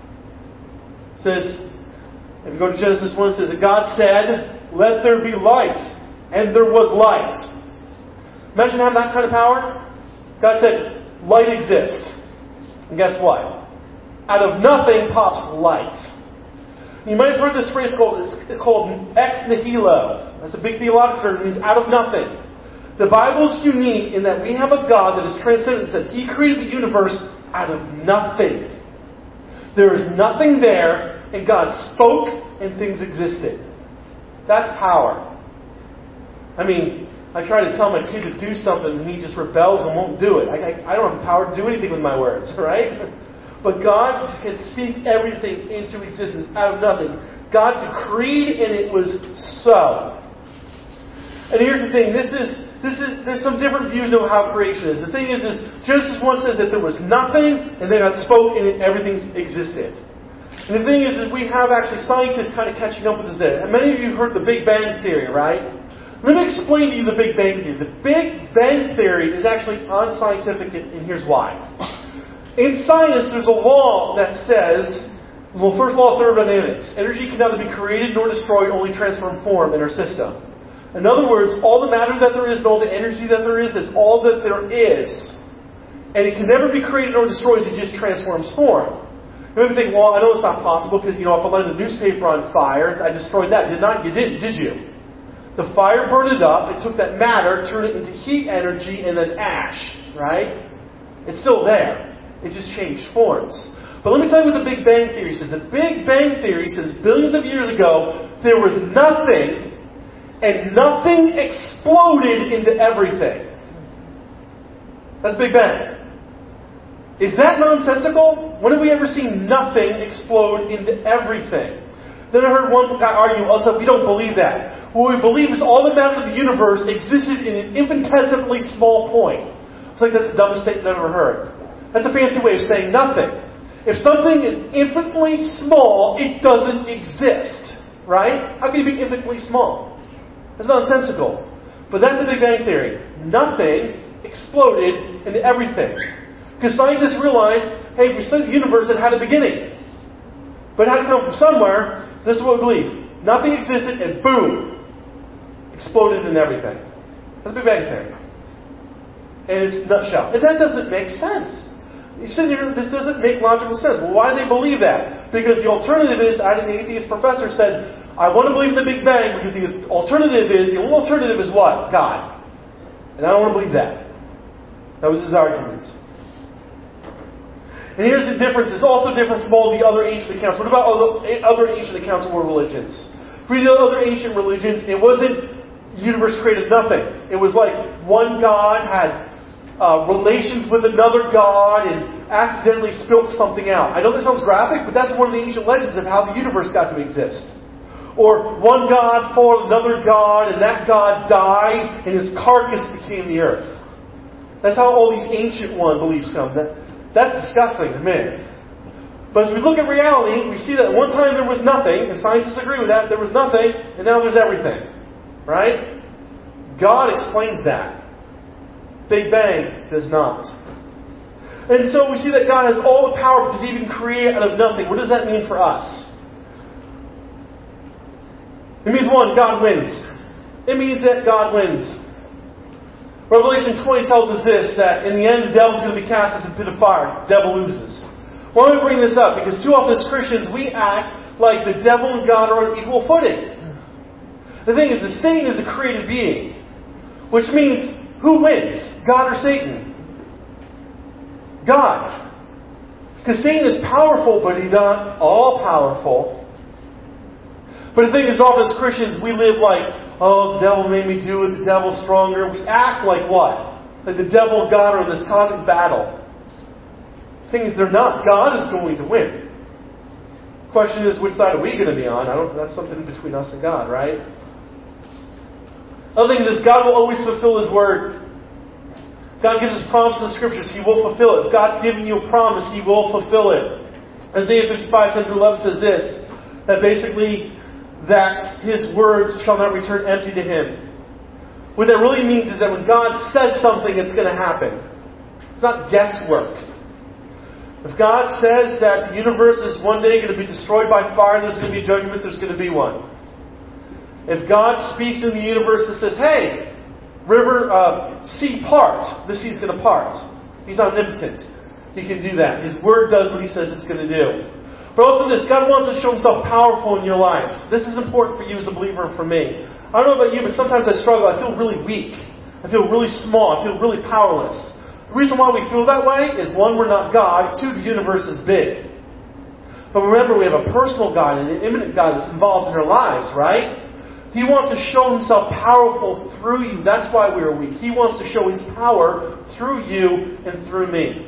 It says, if you go to Genesis one, it says that God said, let there be light. And there was light. Imagine having that kind of power. God said, light exists. And guess what? Out of nothing pops light. You might have heard this phrase called, it's called ex nihilo. That's a big theological term. It means out of nothing. The Bible is unique in that we have a God that is transcendent. That He created the universe out of nothing. There is nothing there, and God spoke, and things existed. That's power. I mean, I try to tell my kid to do something, and he just rebels and won't do it. I, I, I don't have the power to do anything with my words, right? But God can speak everything into existence out of nothing. God decreed, and it was so. And here's the thing. This is this is there's some different views of how creation is. The thing is, is Genesis one says that there was nothing, and then God spoke, and everything existed. And the thing is, is we have actually scientists kind of catching up with this. And many of you have heard the Big Bang Theory, right? Let me explain to you the Big Bang Theory. The Big Bang Theory is actually unscientific, and here's why. In science, there's a law that says, well, first law of thermodynamics, energy can neither be created nor destroyed, only transform form in our system. In other words, all the matter that there is and all the energy that there is is all that there is. And it can never be created nor destroyed, it just transforms form. You may think, well, I know it's not possible because, you know, if I light a newspaper on fire, I destroyed that. Did not? You didn't, did you? The fire burned it up, it took that matter, turned it into heat energy, and then ash, right? It's still there. It just changed forms. But let me tell you what the Big Bang Theory says. The Big Bang Theory says billions of years ago, there was nothing, and nothing exploded into everything. That's Big Bang. Is that nonsensical? When have we ever seen nothing explode into everything? Then I heard one guy argue, also, we don't believe that. What we believe is all the matter of the universe existed in an infinitesimally small point. It's like, that's the dumbest statement I've ever heard. That's a fancy way of saying nothing. If something is infinitely small, it doesn't exist. Right? How can you be infinitely small? That's nonsensical. But that's the Big Bang Theory. Nothing exploded into everything. Because scientists realized, hey, if we study the universe, it had a beginning. But it had to come from somewhere. This is what we believe. Nothing existed, and boom, exploded in everything. That's the Big Bang Theory. And it's a nutshell. And that doesn't make sense. You sit here, this doesn't make logical sense. Well, why do they believe that? Because the alternative is, I think the atheist professor said, I want to believe in the Big Bang because the alternative is, the only alternative is what? God. And I don't want to believe that. That was his argument. And here's the difference. It's also different from all the other ancient accounts. What about all the other ancient accounts of world religions? If we read the other ancient religions, it wasn't universe created nothing. It was like one God had uh, relations with another God and accidentally spilt something out. I know this sounds graphic, but that's one of the ancient legends of how the universe got to exist. Or one God fought another God, and that God died, and his carcass became the earth. That's how all these ancient one beliefs come. That, that's disgusting to me. But as we look at reality, we see that at one time there was nothing, and scientists agree with that, there was nothing, and now there's everything. Right? God explains that. Big Bang does not. And so we see that God has all the power because He even created out of nothing. What does that mean for us? It means one, God wins. It means that God wins. Revelation twenty tells us this, that in the end the devil's going to be cast into the pit of fire. The devil loses. Why do I bring this up? Because too often as Christians, we act like the devil and God are on equal footing. The thing is that Satan is a created being, which means who wins? God or Satan? God. Because Satan is powerful, but he's not all-powerful. But the thing is, often as Christians, we live like, oh, the devil made me do it, the devil's stronger. We act like what? Like the devil and God are in this cosmic battle. The thing is, they're not. God is going to win. The question is, which side are we going to be on? I don't. That's something between us and God, right? Other thing is, God will always fulfill His word. God gives us promises in the Scriptures. He will fulfill it. If God's given you a promise, He will fulfill it. Isaiah fifty-five, ten through eleven says this, that basically, that His words shall not return empty to Him. What that really means is that when God says something, it's going to happen. It's not guesswork. If God says that the universe is one day going to be destroyed by fire, there's going to be judgment, there's going to be one. If God speaks in the universe and says, hey, river, uh, sea part, the sea's going to part. He's omnipotent. He can do that. His word does what He says it's going to do. But also this, God wants to show Himself powerful in your life. This is important for you as a believer and for me. I don't know about you, but sometimes I struggle. I feel really weak. I feel really small. I feel really powerless. The reason why we feel that way is, one, we're not God. Two, the universe is big. But remember, we have a personal God and an immanent God that's involved in our lives, right? He wants to show Himself powerful through you. That's why we are weak. He wants to show His power through you and through me.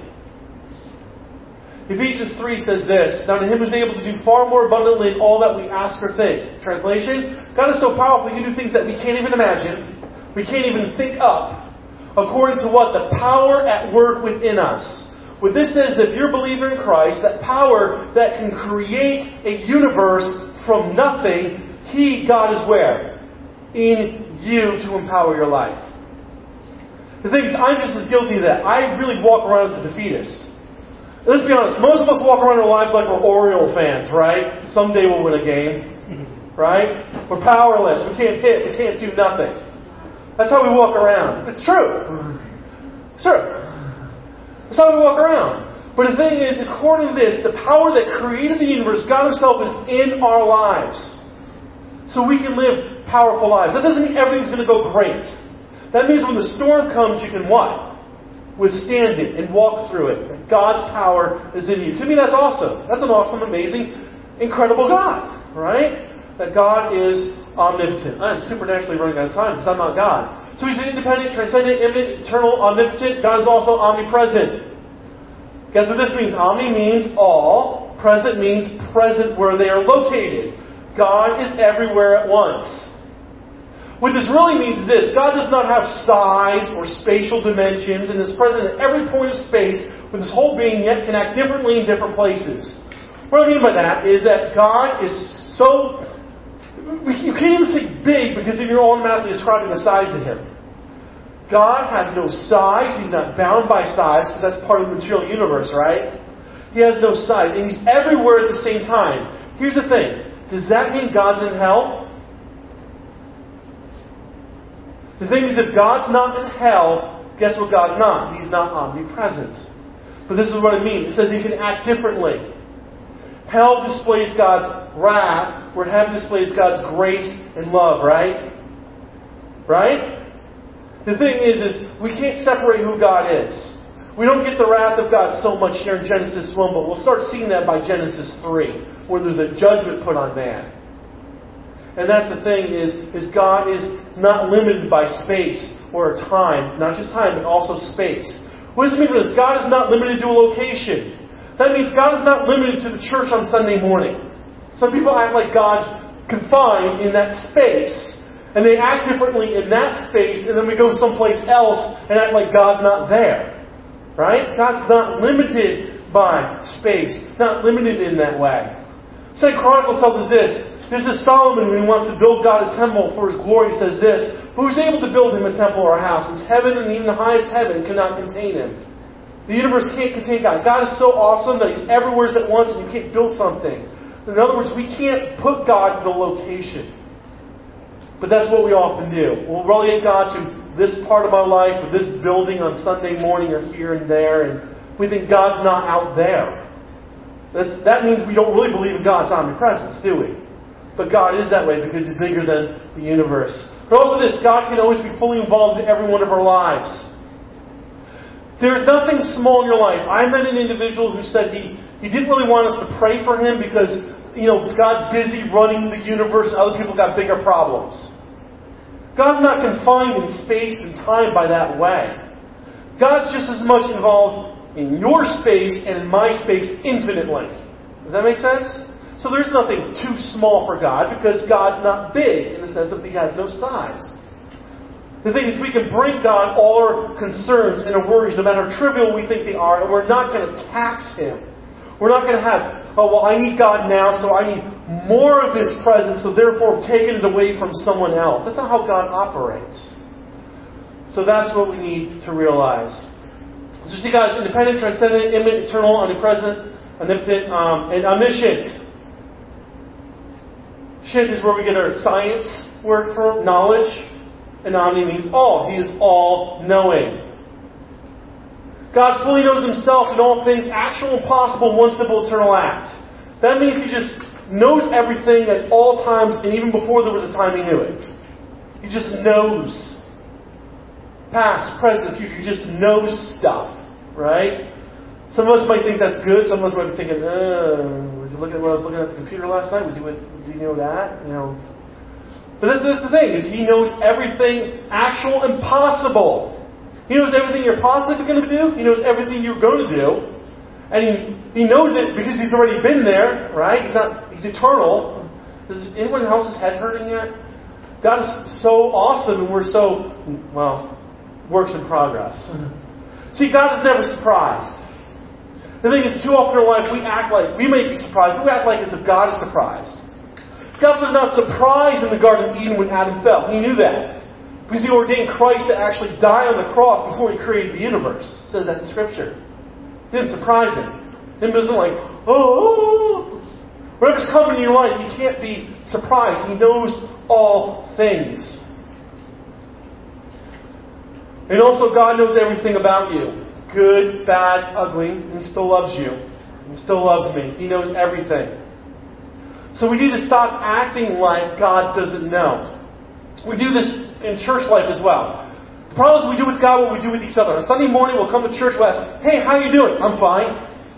Ephesians three says this, now to Him who is able to do far more abundantly in all that we ask or think. Translation, God is so powerful He can do things that we can't even imagine, we can't even think up, according to what? The power at work within us. What this says, if you're a believer in Christ, that power that can create a universe from nothing, He, God, is where? In you to empower your life. The thing is, I'm just as guilty of that. I really walk around as a defeatist. Let's be honest, most of us walk around our lives like we're Oriole fans, right? Someday we'll win a game, right? We're powerless, we can't hit, we can't do nothing. That's how we walk around. It's true. It's true. That's how we walk around. But the thing is, according to this, the power that created the universe, God Himself, is in our lives. So we can live powerful lives. That doesn't mean everything's going to go great. That means when the storm comes, you can what? Withstand it and walk through it. God's power is in you. To me, that's awesome. That's an awesome, amazing, incredible God, right? That God is omnipotent. I'm supernaturally running out of time because I'm not God. So He's independent, transcendent, immanent, eternal, omnipotent. God is also omnipresent. Guess what this means? Omni means all. Present means present where they are located. God is everywhere at once. What this really means is this. God does not have size or spatial dimensions and is present at every point of space with His whole being, yet can act differently in different places. What I mean by that is that God is so... You can't even say big because then you're automatically ascribing a size to Him. God has no size. He's not bound by size because that's part of the material universe, right? He has no size. And He's everywhere at the same time. Here's the thing. Does that mean God's in hell? The thing is, if God's not in hell, guess what God's not? He's not omnipresent. But this is what it means. It says He can act differently. Hell displays God's wrath, where heaven displays God's grace and love, right? Right? The thing is, is we can't separate who God is. We don't get the wrath of God so much here in Genesis one, but we'll start seeing that by Genesis three, where there's a judgment put on man. And that's the thing is, is God is not limited by space or time. Not just time, but also space. What does it mean for this? God is not limited to a location. That means God is not limited to the church on Sunday morning. Some people act like God's confined in that space, and they act differently in that space, and then we go someplace else and act like God's not there. Right? God's not limited by space. Not limited in that way. Second Chronicles tells us this. This is Solomon when he wants to build God a temple for His glory. He says this, who's able to build Him a temple or a house? Since heaven and even the highest heaven cannot contain Him. The universe can't contain God. God is so awesome that He's everywhere at once and you can't build something. In other words, we can't put God in a location. But that's what we often do. We'll relegate God to this part of our life, or this building on Sunday morning, or here and there, and we think God's not out there. That's, that means we don't really believe in God's omnipresence, do we? But God is that way because He's bigger than the universe. But also this, God can always be fully involved in every one of our lives. There's nothing small in your life. I met an individual who said he, he didn't really want us to pray for him because, you know, God's busy running the universe and other people got bigger problems. God's not confined in space and time by that way. God's just as much involved in your space and in my space infinitely. Does that make sense? So there's nothing too small for God because God's not big in the sense of He has no size. The thing is, we can bring God all our concerns and our worries, no matter how trivial we think they are, and we're not going to tax Him. We're not going to have, oh, well, I need God now, so I need more of His presence, so therefore I'm taking it away from someone else. That's not how God operates. So that's what we need to realize. So you see, God is independent, transcendent, immanent, eternal, omnipresent, omnipotent, um, and omniscient. Shit is where we get our science word from, knowledge. And omni means all. He is all-knowing. God fully knows Himself in all things, actual and possible, in one simple eternal act. That means He just knows everything at all times, and even before there was a time He knew it. He just knows. Past, present, future. He just knows stuff. Right? Some of us might think that's good. Some of us might be thinking, uh, was he looking at what I was looking at the computer last night? Was he with, did he know that? You know. But this is the thing, is He knows everything actual and possible. He knows everything you're possibly going to do. He knows everything you're going to do. And He, he knows it because He's already been there, right? He's not, He's eternal. Is anyone else's head hurting yet? God is so awesome and we're so, well, works in progress. See, God is never surprised. The thing is, too often in our life, we act like, we may be surprised, but we act like as if God is surprised. God was not surprised in the Garden of Eden when Adam fell. He knew that. Because He ordained Christ to actually die on the cross before He created the universe. It says that in Scripture. It didn't surprise Him. It wasn't like, oh, whatever's coming in your life, you can't be surprised. He knows all things. And also, God knows everything about you. Good, bad, ugly. And He still loves you. He still loves me. He knows everything. So we need to stop acting like God doesn't know. We do this in church life as well. The problem is we do with God what we do with each other. On Sunday morning, we'll come to church, we'll ask, hey, how are you doing? I'm fine.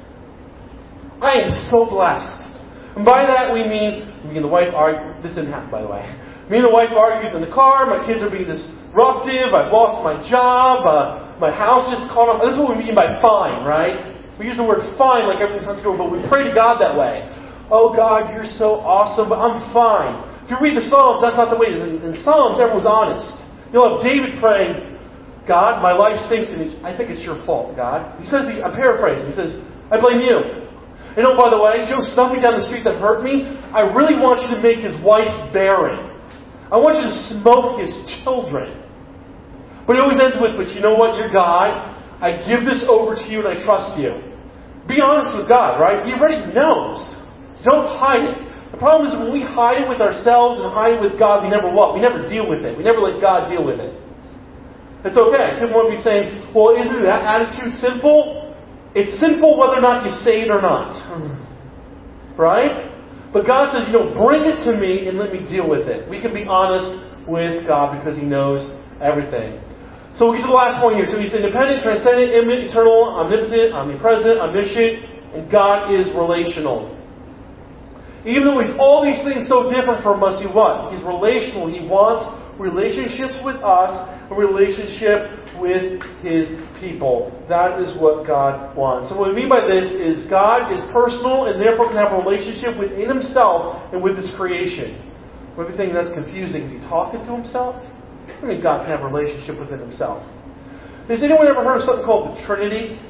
I am so blessed. And by that we mean, me and the wife argue. This didn't happen, by the way. Me and the wife argued in the car. My kids are being disruptive. I've lost my job. Uh, my house just caught up. This is what we mean by fine, right? We use the word fine like everything's hunky dory, but we pray to God that way. Oh God, you're so awesome, but I'm fine. If you read the Psalms, that's not the way it is. In, in Psalms, everyone's honest. You'll have David praying, God, my life stinks, and I think it's your fault, God. He says, I'm paraphrasing, he says, I blame you. And oh, by the way, Joe snuffed me down the street that hurt me. I really want you to make his wife barren. I want you to smoke his children. But it always ends with, but you know what, you're God. I give this over to you and I trust you. Be honest with God, right? He already knows. Don't hide it. The problem is when we hide it with ourselves and hide it with God, we never what? We never deal with it. We never let God deal with it. It's okay. People want to be saying, well, isn't that attitude sinful? It's sinful whether or not you say it or not. Right? But God says, you know, bring it to me and let me deal with it. We can be honest with God because He knows everything. So we get to the last point here. So He's independent, transcendent, immanent, eternal, omnipotent, omnipresent, omniscient, and God is relational. Even though He's all these things so different from us, He what? He's relational. He wants relationships with us, a relationship with His people. That is what God wants. So what we mean by this is God is personal and therefore can have a relationship within Himself and with His creation. Maybe you think that's confusing. Is He talking to Himself? I mean, God can have a relationship within Himself. Has anyone ever heard of something called the Trinity?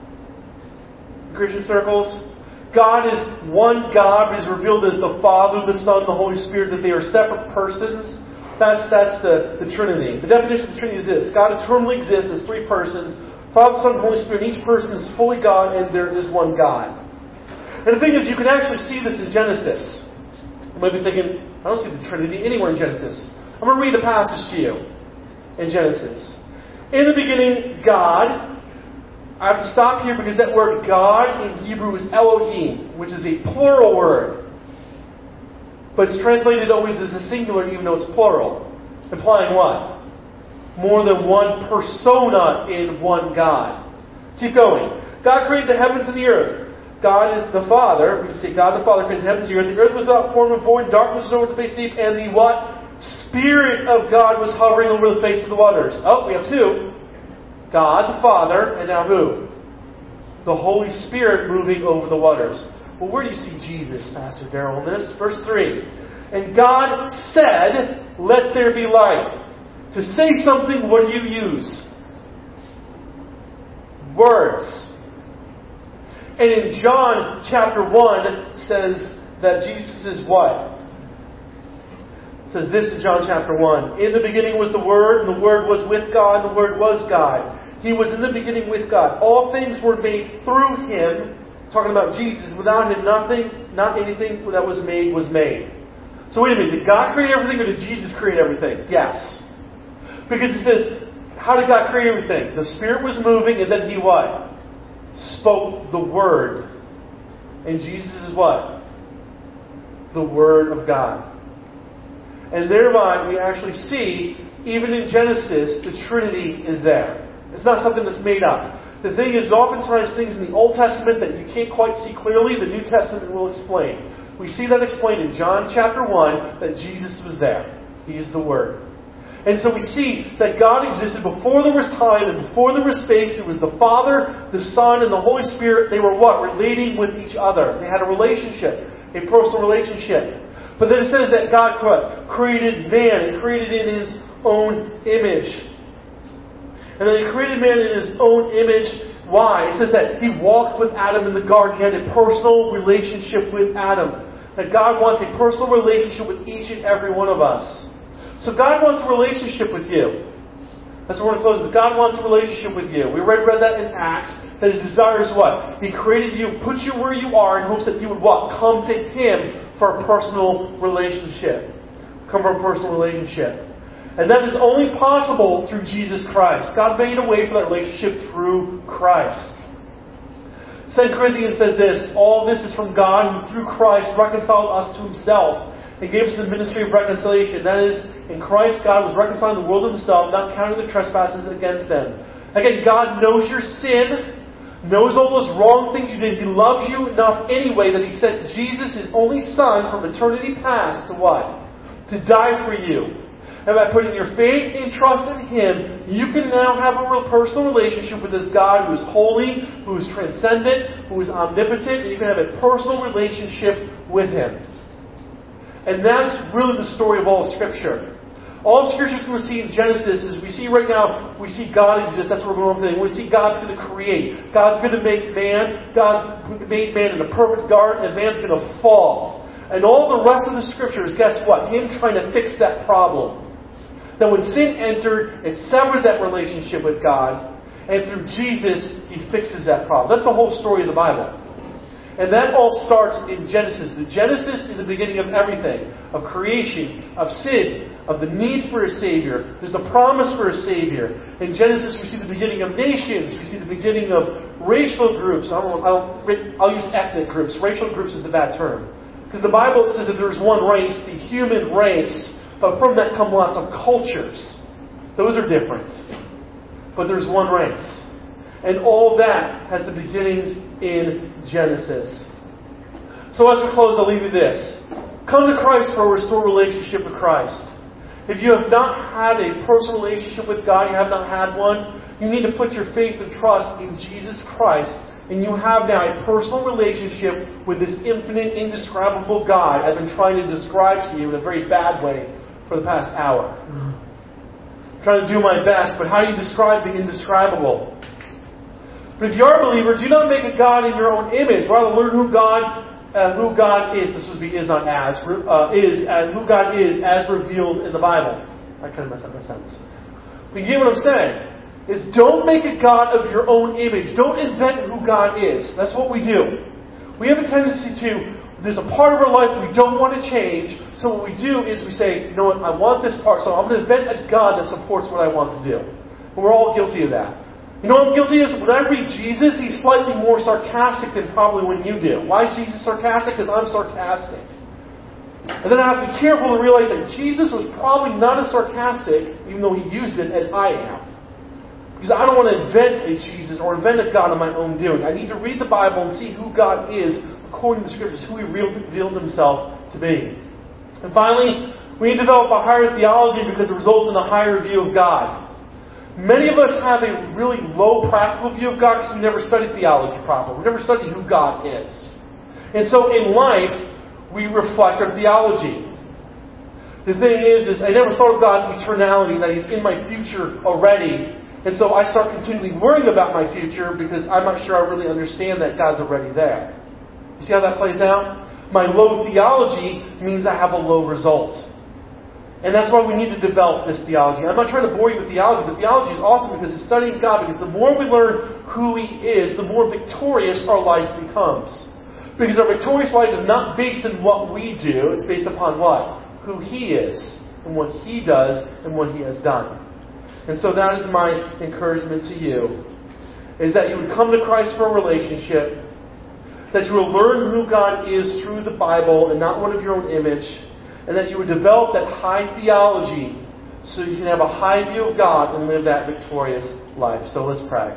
In Christian circles? God is one God, but is revealed as the Father, the Son, the Holy Spirit, that they are separate persons. That's that's the, the Trinity. The definition of the Trinity is this. God eternally exists as three persons. Father, Son, and Holy Spirit. Each person is fully God, and there is one God. And the thing is, you can actually see this in Genesis. You might be thinking, I don't see the Trinity anywhere in Genesis. I'm going to read a passage to you in Genesis. In the beginning, God I have to stop here because that word God in Hebrew is Elohim, which is a plural word. But it's translated always as a singular even though it's plural. Implying what? More than one persona in one God. Keep going. God created the heavens and the earth. God is the Father. We can say God the Father created the heavens and the earth. The earth was without form and void. Darkness was over the face of the deep. And the what? Spirit of God was hovering over the face of the waters. Oh, we have two. God the Father. And now who? The Holy Spirit moving over the waters. Well, where do you see Jesus, Pastor Darrell, in this? Verse three. And God said, let there be light. To say something, what do you use? Words. And in John chapter one says that Jesus is what? It says this in John chapter one. In the beginning was the Word, and the Word was with God, and the Word was God. He was in the beginning with God. All things were made through Him. Talking about Jesus. Without Him, nothing, not anything that was made was made. So wait a minute. Did God create everything, or did Jesus create everything? Yes. Because it says, how did God create everything? The Spirit was moving, and then He what? Spoke the Word. And Jesus is what? The Word of God. And thereby we actually see, even in Genesis, the Trinity is there. It's not something that's made up. The thing is, oftentimes things in the Old Testament that you can't quite see clearly, the New Testament will explain. We see that explained in John chapter one, that Jesus was there. He is the Word. And so we see that God existed before there was time and before there was space. It was the Father, the Son, and the Holy Spirit. They were what? Relating with each other. They had a relationship, a personal relationship. But then it says that God created man and created in His own image. And then He created man in His own image. Why? It says that He walked with Adam in the garden. He had a personal relationship with Adam. That God wants a personal relationship with each and every one of us. So God wants a relationship with you. That's what we're going to close with. God wants a relationship with you. We read, read that in Acts. That His desire is what? He created you, put you where you are in hopes that you would what? Come to Him for a personal relationship. Come for a personal relationship. And that is only possible through Jesus Christ. God made a way for that relationship through Christ. Second Corinthians says this, all this is from God who through Christ reconciled us to Himself and gave us the ministry of reconciliation. That is, in Christ God was reconciling the world to Himself, not counting the trespasses against them. Again, God knows your sin, knows all those wrong things you did. He loves you enough anyway that He sent Jesus, His only Son, from eternity past to what? To die for you. And by putting your faith and trust in Him, you can now have a real personal relationship with this God who is holy, who is transcendent, who is omnipotent, and you can have a personal relationship with Him. And that's really the story of all Scripture. All Scripture is going to see in Genesis is we see right now, we see God exist. That's what we're going to do. We see God's going to create. God's going to make man. God made man in a perfect garden, and man's going to fall. And all the rest of the Scriptures, guess what? Him trying to fix that problem. That when sin entered, it severed that relationship with God. And through Jesus, He fixes that problem. That's the whole story of the Bible. And that all starts in Genesis. The Genesis is the beginning of everything. Of creation, of sin, of the need for a Savior. There's a promise for a Savior. In Genesis, we see the beginning of nations. We see the beginning of racial groups. I don't, I'll, I'll use ethnic groups. Racial groups is a bad term. Because the Bible says that there's one race, the human race. But from that come lots of cultures. Those are different. But there's one race. And all that has the beginnings in Genesis. So as we close, I'll leave you this. Come to Christ for a restored relationship with Christ. If you have not had a personal relationship with God, you have not had one, you need to put your faith and trust in Jesus Christ. And you have now a personal relationship with this infinite, indescribable God I've been trying to describe to you in a very bad way for the past hour. I'm trying to do my best, but how do you describe the indescribable? But if you are a believer, do not make a God in your own image. Rather, learn who God, uh, who God is. This would be is not as uh, is as who God is as revealed in the Bible. I kind of messed up my sentence. But you get what I'm saying? Is don't make a God of your own image. Don't invent who God is. That's what we do. We have a tendency to. There's a part of our life we don't want to change. So what we do is we say, you know what, I want this part, so I'm going to invent a God that supports what I want to do. And we're all guilty of that. You know what I'm guilty of? When I read Jesus, he's slightly more sarcastic than probably when you do. Why is Jesus sarcastic? Because I'm sarcastic. And then I have to be careful to realize that Jesus was probably not as sarcastic, even though he used it, as I am. Because I don't want to invent a Jesus or invent a God of my own doing. I need to read the Bible and see who God is according to the Scriptures, who he revealed himself to be. And finally, we need to develop a higher theology because it results in a higher view of God. Many of us have a really low practical view of God because we never studied theology properly. We never studied who God is. And so in life, we reflect our theology. The thing is, is I never thought of God's eternality, that He's in my future already. And so I start continually worrying about my future because I'm not sure I really understand that God's already there. You see how that plays out? My low theology means I have a low result. And that's why we need to develop this theology. I'm not trying to bore you with theology, but theology is awesome because it's studying God, because the more we learn who He is, the more victorious our life becomes. Because our victorious life is not based on what we do, it's based upon what? Who He is, and what He does, and what He has done. And so that is my encouragement to you, is that you would come to Christ for a relationship, that you will learn who God is through the Bible and not one of your own image, and that you would develop that high theology so you can have a high view of God and live that victorious life. So let's pray.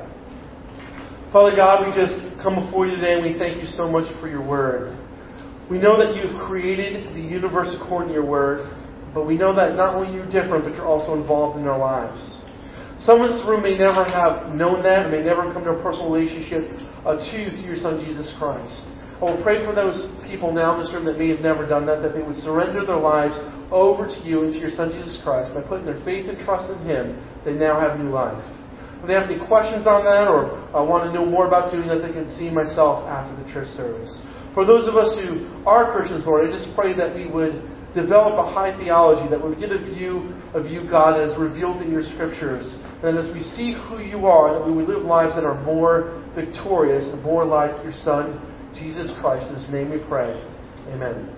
Father God, we just come before you today and we thank you so much for your word. We know that you've created the universe according to your word, but we know that not only you're different, but you're also involved in our lives. Some in this room may never have known that, and may never come to a personal relationship uh, to you through your Son, Jesus Christ. I will pray for those people now in this room that may have never done that, that they would surrender their lives over to you and to your Son, Jesus Christ. By putting their faith and trust in Him, they now have new life. If they have any questions on that or uh, want to know more about doing that, they can see myself after the church service. For those of us who are Christians, Lord, I just pray that we would develop a high theology, that we would get a view of you, God, as revealed in your Scriptures. And as we see who you are, that we would live lives that are more victorious and more like your Son, Jesus Christ, in whose name we pray. Amen.